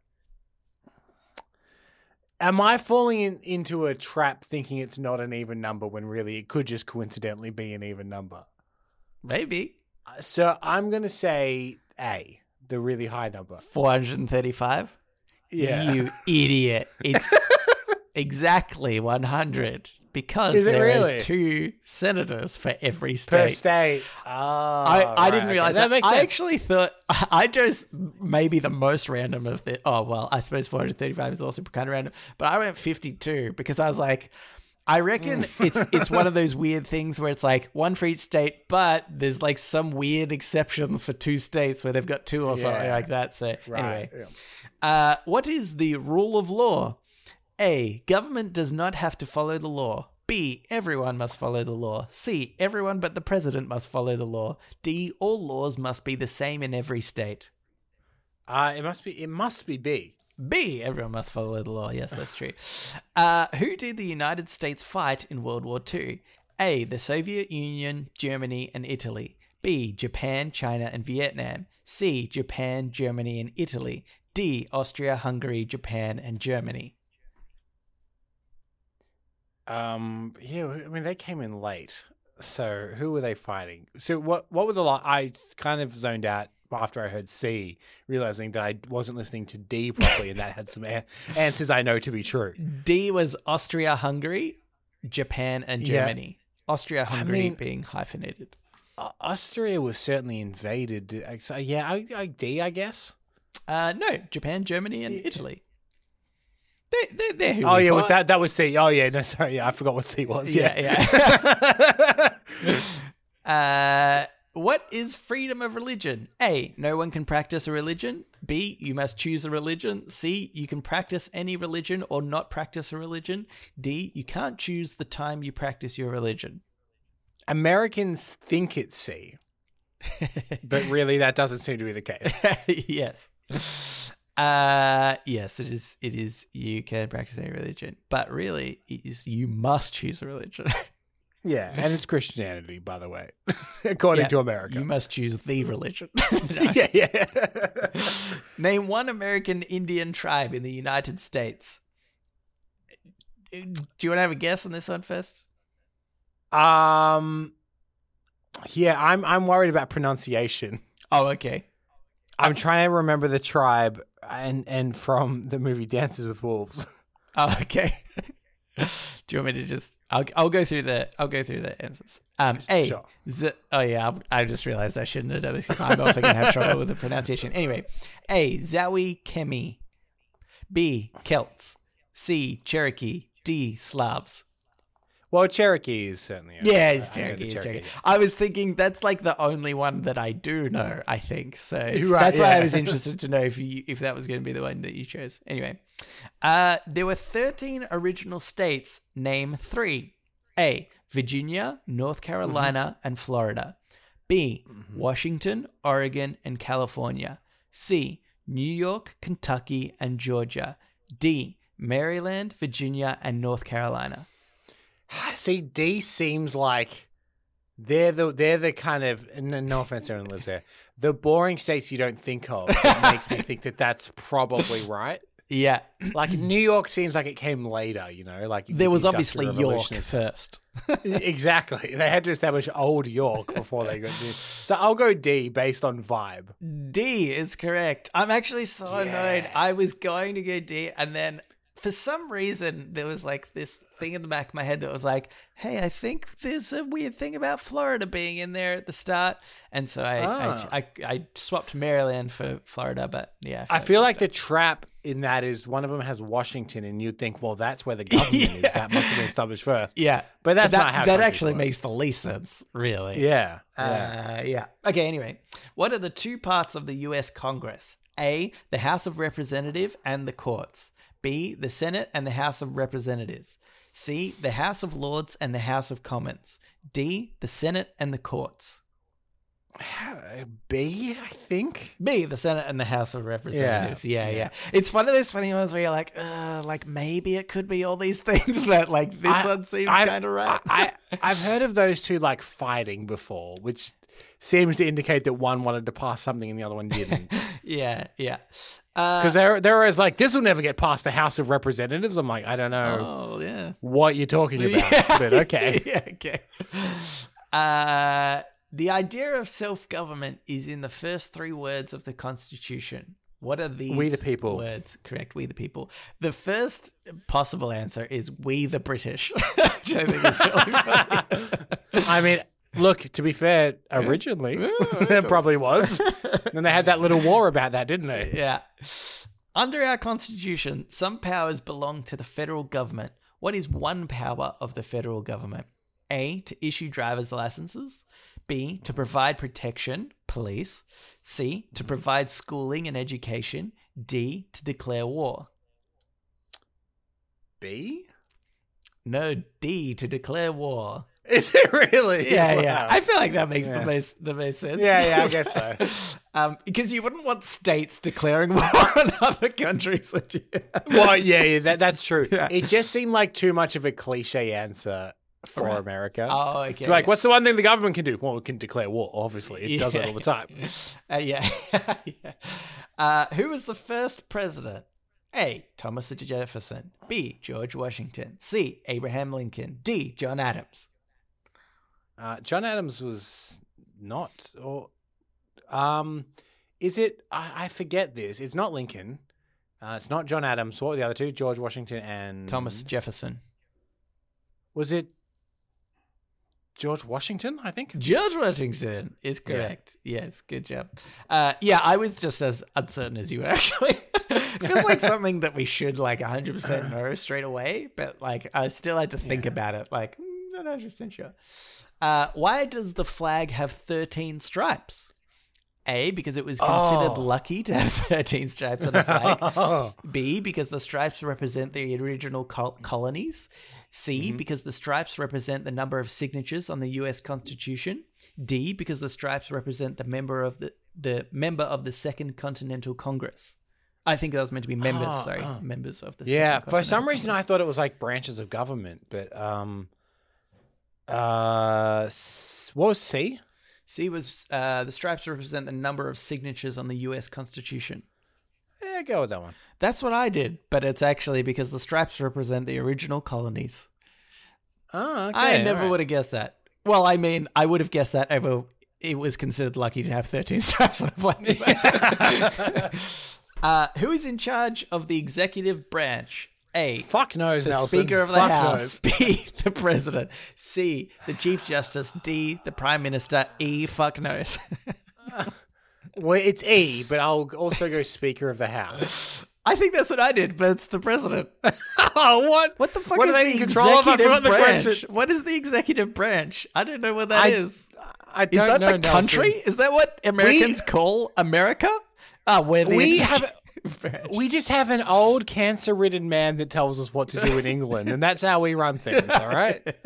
Am I falling in, into a trap thinking it's not an even number when really it could just coincidentally be an even number? Maybe. So I'm going to say A, the really high number. four hundred thirty-five? Yeah. You idiot. It's exactly one hundred because Is it there really? are two senators for every Per state. state. Oh, I, I right, didn't okay. realize that. That makes I sense. actually thought I chose maybe the most random of the. Oh well, I suppose four hundred thirty-five is also kind of random, but I went fifty-two because I was like, I reckon it's it's one of those weird things where it's like one for each state, but there's like some weird exceptions for two states where they've got two or something Yeah. like that. So Right. anyway, yeah. uh, what is the rule of law? A, government does not have to follow the law. B, everyone must follow the law. C, everyone but the president must follow the law. D, all laws must be the same in every state. Uh, it must be. It must be B. B, everyone must follow the law. Yes, that's true. Uh, who did the United States fight in World War Two? A, the Soviet Union, Germany, and Italy. B, Japan, China, and Vietnam. C, Japan, Germany, and Italy. D, Austria, Hungary, Japan, and Germany. Um. Yeah. I mean, they came in late. So who were they fighting? So what? What were the? Li- I kind of zoned out after I heard C, realizing that I wasn't listening to D properly, and that had some a- answers I know to be true. D was Austria, Hungary, Japan, and Yeah. Germany. Austria, Hungary mean- being hyphenated. Uh, Austria was certainly invaded. uh, So yeah, I, I D, I guess. Uh, no, Japan, Germany, and Italy. They, they, they're who Oh we yeah, well, fought. that that was C. Oh yeah, no, sorry, yeah, I forgot what C was. Yeah, Yeah, yeah. uh, what is freedom of religion? A, no one can practice a religion. B, you must choose a religion. C, you can practice any religion or not practice a religion. D, you can't choose the time you practice your religion. Americans think it's C, but really that doesn't seem to be the case. Yes. Uh, yes, it is. It is. You can practice any religion, but really, it is you must choose a religion. Yeah, and it's Christianity, by the way, according Yeah, to America. You must choose the religion. yeah, yeah. Name one American Indian tribe in the United States. Do you want to have a guess on this one first? Um, yeah, I'm I'm worried about pronunciation. Oh, okay. I'm trying to remember the tribe and and from the movie Dances with Wolves. Oh, okay. Do you want me to just? I'll I'll go through the I'll go through the answers. Um, A. Sure. Z- oh yeah, I, I just realized I shouldn't have done this because I'm also going to have trouble with the pronunciation. Anyway, A. Zawi Kemi. B. Celts. C. Cherokee. D. Slavs. Well, Cherokee is certainly. Yeah, I it's know the Cherokee. It's Cherokee. Cherokee. I was thinking that's like the only one that I do know. I think so. Right, that's why yeah. I was interested to know if you if that was going to be the one that you chose. Anyway, uh, there were thirteen original states. Name three: A. Virginia, North Carolina, Mm-hmm. and Florida. B. Washington, Oregon, and California. C. New York, Kentucky, and Georgia. D. Maryland, Virginia, and North Carolina. See, D seems like they're the they're the kind of, and no offense to anyone who lives there, the boring states you don't think of. That makes me think that that's probably right. Yeah. Like New York seems like it came later, you know. Like There was the obviously Industrial York Revolution first. is- exactly. They had to establish old York before they got to. So I'll go D based on vibe. D is correct. I'm actually so Yeah. annoyed. I was going to go D, and then for some reason there was like this thing in the back of my head that was like, "Hey, I think there's a weird thing about Florida being in there at the start," and so I Ah. I, I, I swapped Maryland for Florida. But yeah, I feel like the trap in that is one of them has Washington, and you'd think, well, that's where the government is. That must have been established first. yeah, But that's that, not how that countries actually work. makes the least sense, really. Yeah. yeah. Uh, yeah. Okay, anyway. What are the two parts of the U S Congress? A, the House of Representatives and the courts. B, the Senate and the House of Representatives. C, the House of Lords and the House of Commons. D, the Senate and the courts. B, I think. B, the Senate and the House of Representatives. Yeah, yeah. yeah. It's one of those funny ones where you're like, uh, like maybe it could be all these things, but like this I- one seems I- kind of right. I, I, I've heard of those two like fighting before, which seems to indicate that one wanted to pass something and the other one didn't. yeah, yeah. Uh, Because they're they're always like, this will never get past the House of Representatives. I'm like, I don't know oh, yeah. what you're talking about, Yeah. but okay. yeah, okay. Uh, the idea of self-government is in the first three words of the Constitution. What are these We the people. words? Correct, we the people. The first possible answer is we the British, which I think is really funny. I mean, look, to be fair, originally there probably was. Then they had that little war about that, didn't they? Yeah. Under our Constitution, some powers belong to the federal government. What is one power of the federal government? A, to issue driver's licenses. B, to provide protection, police. C, to provide schooling and education. D, to declare war. B? No, D, to declare war. Is it really? Yeah, Wow. yeah. I feel like that makes Yeah. the most the most sense. Yeah, yeah, I guess so. um, because you wouldn't want states declaring war on other countries, would you? Well, yeah, yeah, that, that's true. Yeah. It just seemed like too much of a cliche answer for Right. America. Oh, okay. like, yeah. what's the one thing the government can do? Well, it can declare war, obviously. It does it all the time. Uh, yeah. yeah. Uh, who was the first president? A, Thomas Jefferson. B, George Washington. C, Abraham Lincoln. D, John Adams. Uh, John Adams was not, or um, is it? I, I forget this. It's not Lincoln. Uh, it's not John Adams. What were the other two? George Washington and Thomas Jefferson. Was it George Washington? I think. George Washington is correct. Yes, good job. Uh, yeah, I was just as uncertain as you were, actually. It feels like something that we should like one hundred percent know straight away, but like I still had to think about it. Like, mm, not one hundred percent sure. Uh, why does the flag have thirteen stripes? A, because it was considered Oh. lucky to have thirteen stripes on the flag. Oh, B, because the stripes represent the original col- colonies. C, Mm-hmm. because the stripes represent the number of signatures on the U S Constitution. D, because the stripes represent the member of the, the member of the Second Continental Congress. I think that was meant to be members, Oh, sorry, oh. members of the yeah. Second For some Continental reason, I thought it was like branches of government, but um, Uh, s- what was C? C was uh, the stripes represent the number of signatures on the U S Constitution. Yeah, go with that one. That's what I did, but it's actually because the stripes represent the original colonies. Oh, okay. I never alright. would have guessed that. Well, I mean, I would have guessed that over. It was considered lucky to have thirteen stripes on a flag. uh, who is in charge of the executive branch? A. Fuck knows, The Nelson. Speaker of the Fuck House. knows. B. The President. C. The Chief Justice. D. The Prime Minister. E. Fuck knows. Well, it's E, but I'll also go Speaker of the House. I think that's what I did, but it's the President. Oh, what? What the fuck What is are they the in control of? I executive forgot the branch? question. What is the executive branch? I don't know what that I- is. I Is don't that know, the Nelson. country? Is that what Americans call America? Ah, we're the We executive branch. We just have an old cancer-ridden man that tells us what to do in England, and that's how we run things, all right?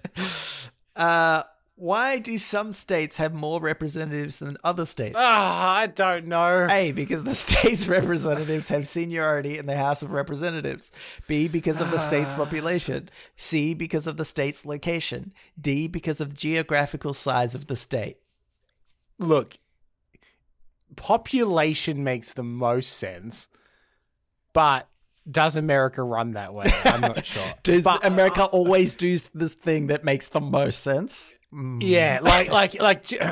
Uh, why do some states have more representatives than other states? Ah, I don't know. A, because the state's representatives have seniority in the House of Representatives. B, because of the state's population. C, because of the state's location. D, because of the geographical size of the state. Look, population makes the most sense, but does America run that way? I'm not sure. Does But- America always do this thing that makes the most sense? Yeah, like like like ge-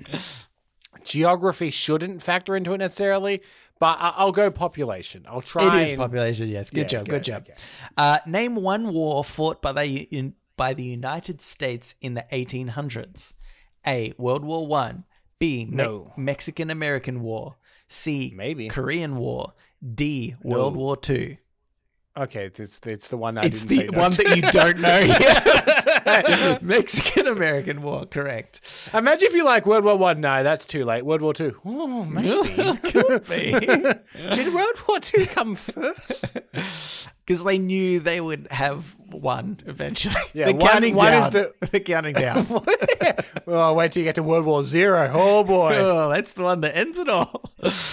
geography shouldn't factor into it necessarily, but I- I'll go population. I'll try. It is and- population, yes. Good Yeah, job, good, good job. okay. Uh, name one war fought by the in, by the United States in the eighteen hundreds. A. World War One. B. Me- No. Mexican-American War. C. Maybe. Korean War. D. World War Two. Okay, it's it's the one I It's didn't the say no one to. that you don't know. Yes. Mexican-American War, correct. Imagine if you like World War One. No, that's too late. World War Two. Oh, maybe. Could be. Did World War Two come first? Because they knew they would have one eventually. Yeah, They're one- counting one down. is the- They're counting down. Oh, wait till you get to World War Zero. Oh boy. Oh, that's the one that ends it all.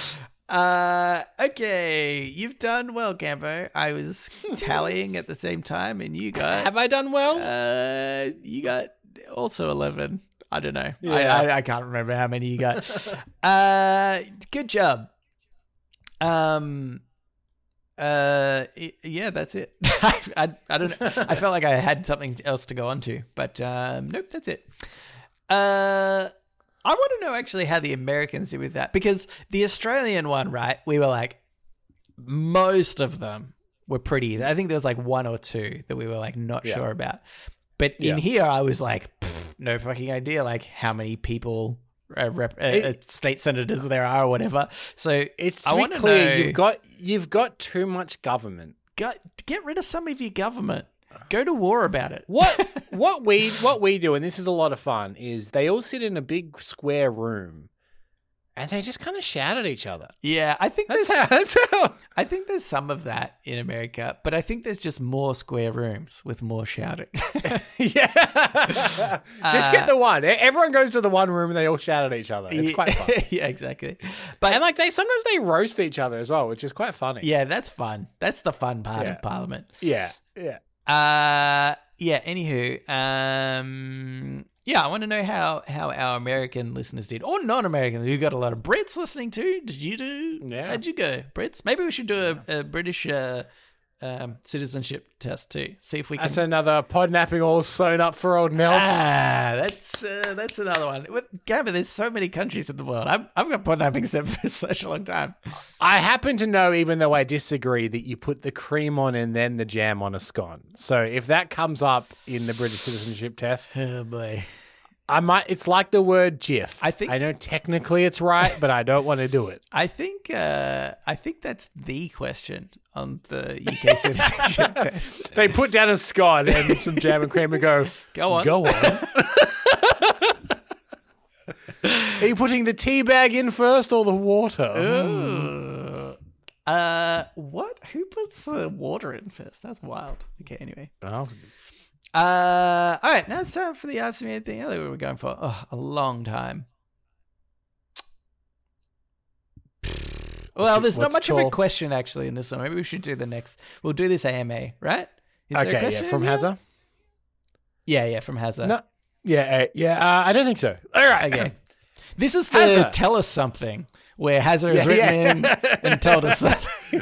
Uh, okay, you've done well, Gambo. I was tallying at the same time, and you got Have I done well? uh, you got also eleven. I don't know. Yeah. I, I I can't remember how many you got. uh, good job. Um. Uh. y- Yeah, that's it. I, I I don't know. I felt like I had something else to go on to, but um, nope, that's it. Uh. I want to know actually how the Americans did with that, because the Australian one, right? We were like, most of them were pretty easy. I think there was like one or two that we were like not Yeah. sure about. But Yeah. in here, I was like, pff, no fucking idea, like how many people, uh, rep- uh, It- uh, state senators there are or whatever. So It's I to be want to clear, know, you've got you've got too much government. got, get rid of some of your government. Go to war about it. What what we what we do, and this is a lot of fun, is they all sit in a big square room, and they just kind of shout at each other. Yeah, I think That's there's how, that's how. I think there's some of that in America, but I think there's just more square rooms with more shouting. Yeah, just get the one. E- Everyone goes to the one room and they all shout at each other. It's quite fun. Yeah, exactly. But And like they sometimes they roast each other as well, which is quite funny. yeah, that's fun. That's the fun part Yeah. of Parliament. yeah, yeah. Uh yeah, anywho, um yeah, I want to know how how our American listeners did, or non-Americans. We've got a lot of Brits listening too. Did you do? Yeah. How'd you go, Brits? Maybe we should do a, a British uh, um, citizenship test too. See if we can. That's another podnapping all sewn up for old Nels. Ah, that's uh, that's another one. With Gabba, there's so many countries in the world. I've I've got podnapping set for such a long time. I happen to know, even though I disagree, that you put the cream on and then the jam on a scone. So if that comes up in the British citizenship test, Oh boy. I might. It's like the word "jiff." I think- I know technically it's right, but I don't want to do it. I think uh, I think that's the question on the U K citizenship test. They put down a scone and some jam and cream and go, Go on. Go on. Are you putting the tea bag in first or the water? Ooh. Uh, what? Who puts the water in first? That's wild. Okay, anyway. Oh. Uh, all right, now it's time for the Ask Me Anything. What were we going for? Oh, a long time. Well, it- there's not what's much it of a called? question actually in this one. Maybe we should do the next. We'll do this A M A, right? Is there a Okay, yeah, question from in here? Hazza. Yeah, yeah, from Hazza. No, Yeah, uh, yeah. Uh, I don't think so. All right. Okay. This is the Hazza. tell us something where Hazza has Yeah, written yeah. in and told us something.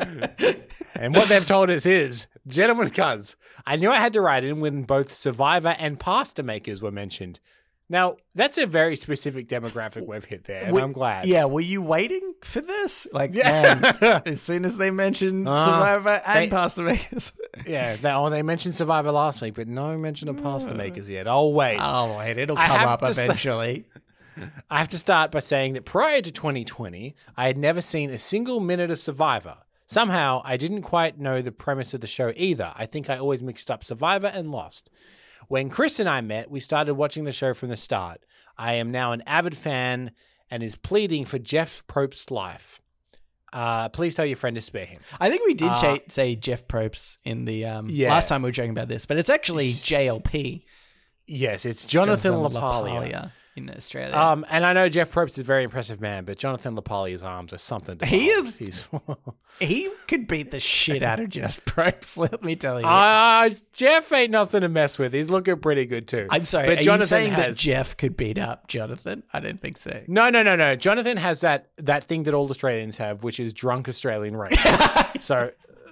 And what they've told us is, gentlemen cunts, I knew I had to write in when both Survivor and pasta makers were mentioned. Now, that's a very specific demographic we've hit there, and We- I'm glad. Yeah, were you waiting for this? Like, Yeah. man, as soon as they mentioned Uh, Survivor and they- Pasta Makers. Yeah, they, oh, they mentioned Survivor last week, but no mention of pasta makers yet. I'll wait. Oh, wait, it'll I come have up to say- eventually. I have to start by saying that prior to twenty twenty, I had never seen a single minute of Survivor. Somehow, I didn't quite know the premise of the show either. I think I always mixed up Survivor and Lost. When Chris and I met, we started watching the show from the start. I am now an avid fan and is pleading for Jeff Probst's life. Uh, please tell your friend to spare him. I think we did Uh, cha- say Jeff Probst in the um, Yeah. last time we were joking about this, but it's actually J L P. Yes, it's Jonathan, Jonathan LaPaglia. LaPaglia in Australia. Um, and I know Jeff Probst is a very impressive man, but Jonathan LaPaglia's arms are something to He behold. is- He's he could beat the shit out of Jeff Probst, let me tell you. Uh, Jeff ain't nothing to mess with. He's looking pretty good too. I'm sorry, but are Jonathan you saying that has- Jeff could beat up Jonathan? I don't think so. No, no, no, no. Jonathan has that that thing that all Australians have, which is drunk Australian rage. So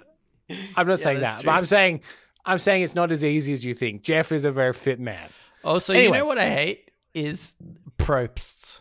I'm not saying that's that, true. but I'm saying I'm saying it's not as easy as you think. Jeff is a very fit man. Also, Anyway. you know what I hate is Probst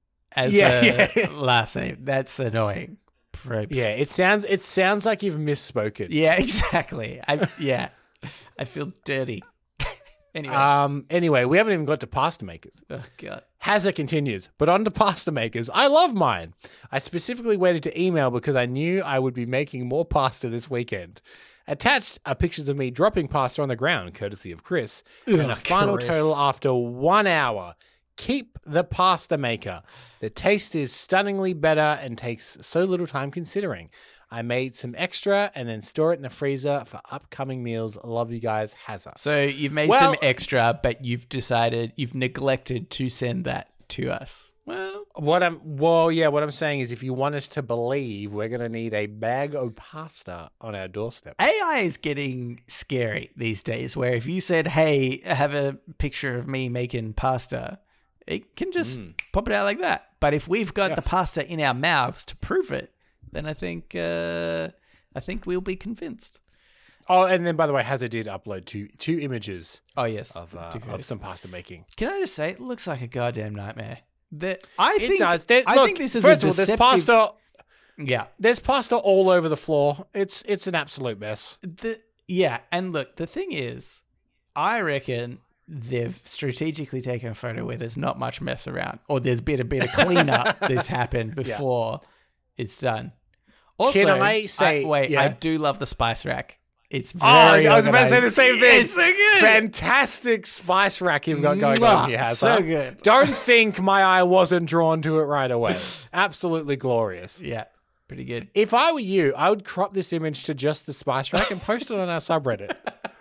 as Yeah, a yeah. last name. That's annoying. Probst. Yeah, it sounds it sounds like you've misspoken. yeah, exactly. I yeah, I feel dirty. Anyway, Um. Anyway, we haven't even got to pasta makers. oh god. Hazza continues, but on to pasta makers. I love mine. I specifically waited to email because I knew I would be making more pasta this weekend. Attached are pictures of me dropping pasta on the ground, courtesy of Chris, and a Ugh, final Chris. total after one hour. Keep the pasta maker. The taste is stunningly better and takes so little time considering. I made some extra and then store it in the freezer for upcoming meals. Love you guys, Hazza. So you've made Well- some extra, but you've decided you've neglected to send that to us. Well, What I'm well, yeah, what I'm saying is if you want us to believe, we're gonna need a bag of pasta on our doorstep. A I is getting scary these days. Where if you said, "Hey, have a picture of me making pasta," it can just pop it out like that. But if we've got Yeah. the pasta in our mouths to prove it, then I think uh, I think we'll be convinced. Oh, and then by the way, Hazza did upload two two images Oh yes, of uh, Two of photos. some pasta making. Can I just say, it looks like a goddamn nightmare. That I It think does. There- I look, think this is first a of all, there's deceptive. pasta. Yeah, There's pasta all over the floor. It's it's an absolute mess. the yeah, and look, the thing is, I reckon they've strategically taken a photo where there's not much mess around, or there's been a bit of cleanup that's happened before it's done. Also, Can I say- wait? yeah. I do love the spice rack. It's Oh, very I was about to say the organized. same thing. It's so good. Fantastic spice rack you've got going Mwah, on here, Hazza. so good. Don't think my eye wasn't drawn to it right away. Absolutely glorious. Yeah, pretty good. If I were you, I would crop this image to just the spice rack and post it on our subreddit.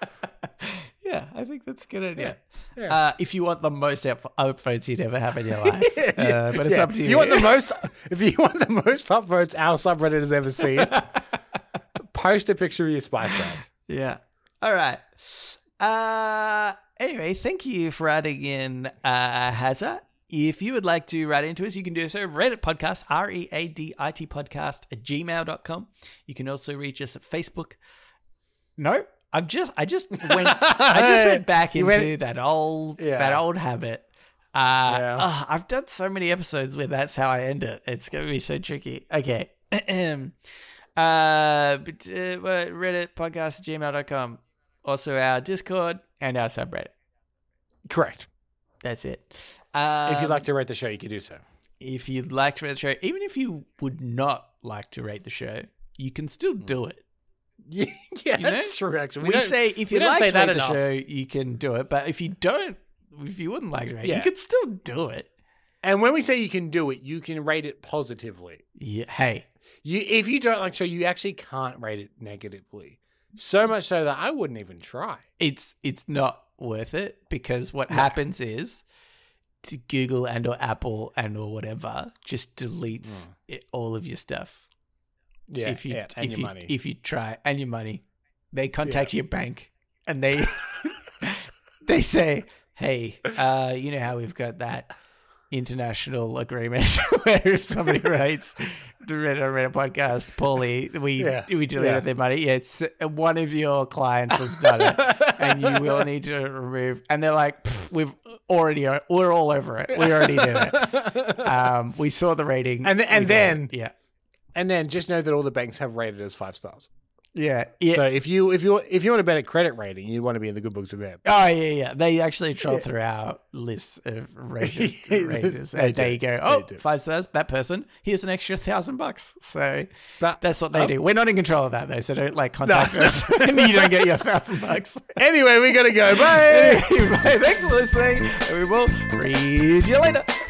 Yeah, I think that's a good idea. Yeah. Uh, if you want the most up- upvotes you'd ever have in your life, uh, but it's Yeah, up to you. If you want the most, if you want the most upvotes our subreddit has ever seen, post a picture of your spice rack. Yeah. All right. Uh, anyway, thank you for writing in, uh, Hazza. If you would like to write into us, you can do so. Reddit podcast, R E A D I T podcast at gmail dot com. You can also reach us at Facebook. No, I've just, I just went, I just went back You into went- that old, Yeah. that old habit. Uh, Yeah. ugh, I've done so many episodes where that's how I end it. It's going to be so tricky. Okay. Uh, but, uh, what- Reddit podcast at gmail dot com. Also our Discord and our subreddit. Correct. That's it. Um, If you'd like to rate the show, you can do so. if you'd like to rate the show, even if you would not like to rate the show, you can still do it. Yeah, yeah You know? that's true. Actually, We, don't- say if we you don't like say to that rate the enough. show, you can do it. But if you don't, if you wouldn't like to rate, it, Yeah. you can still do it. And when we say you can do it, you can rate it positively. Yeah. Hey, You, if you don't like the show, you actually can't rate it negatively. So much so that I wouldn't even try. it's it's not worth it because what happens is to Google and or Apple and or whatever just deletes it, all of your stuff. Yeah, if you yeah, and if your you, money. if you try and your money, they contact your bank and they they say, hey, uh, you know how we've got that international agreement where if somebody rates the Reddit on Reddit podcast poorly, we Yeah. we delete Yeah. their money. Yeah, it's one of your clients has done it, and you will need to remove. And they're like, "Pff, we've already we're all over it. We already did it. Um, we saw the rating, And th- and we did then- it." yeah, And then just know that all the banks have rated as five stars. yeah, yeah. So if you if you if you want a better credit rating, you want to be in the good books with them. Oh yeah, yeah. They actually troll through our list of rated raters. They And there do. you go. Oh, They do. five stars. That person. Here's an extra thousand bucks. So But- that's what they oh. do. We're not in control of that though. So don't like contact us, and you don't get your thousand bucks. Anyway, we gotta go. Bye. Anyway, thanks for listening. And we will read you later.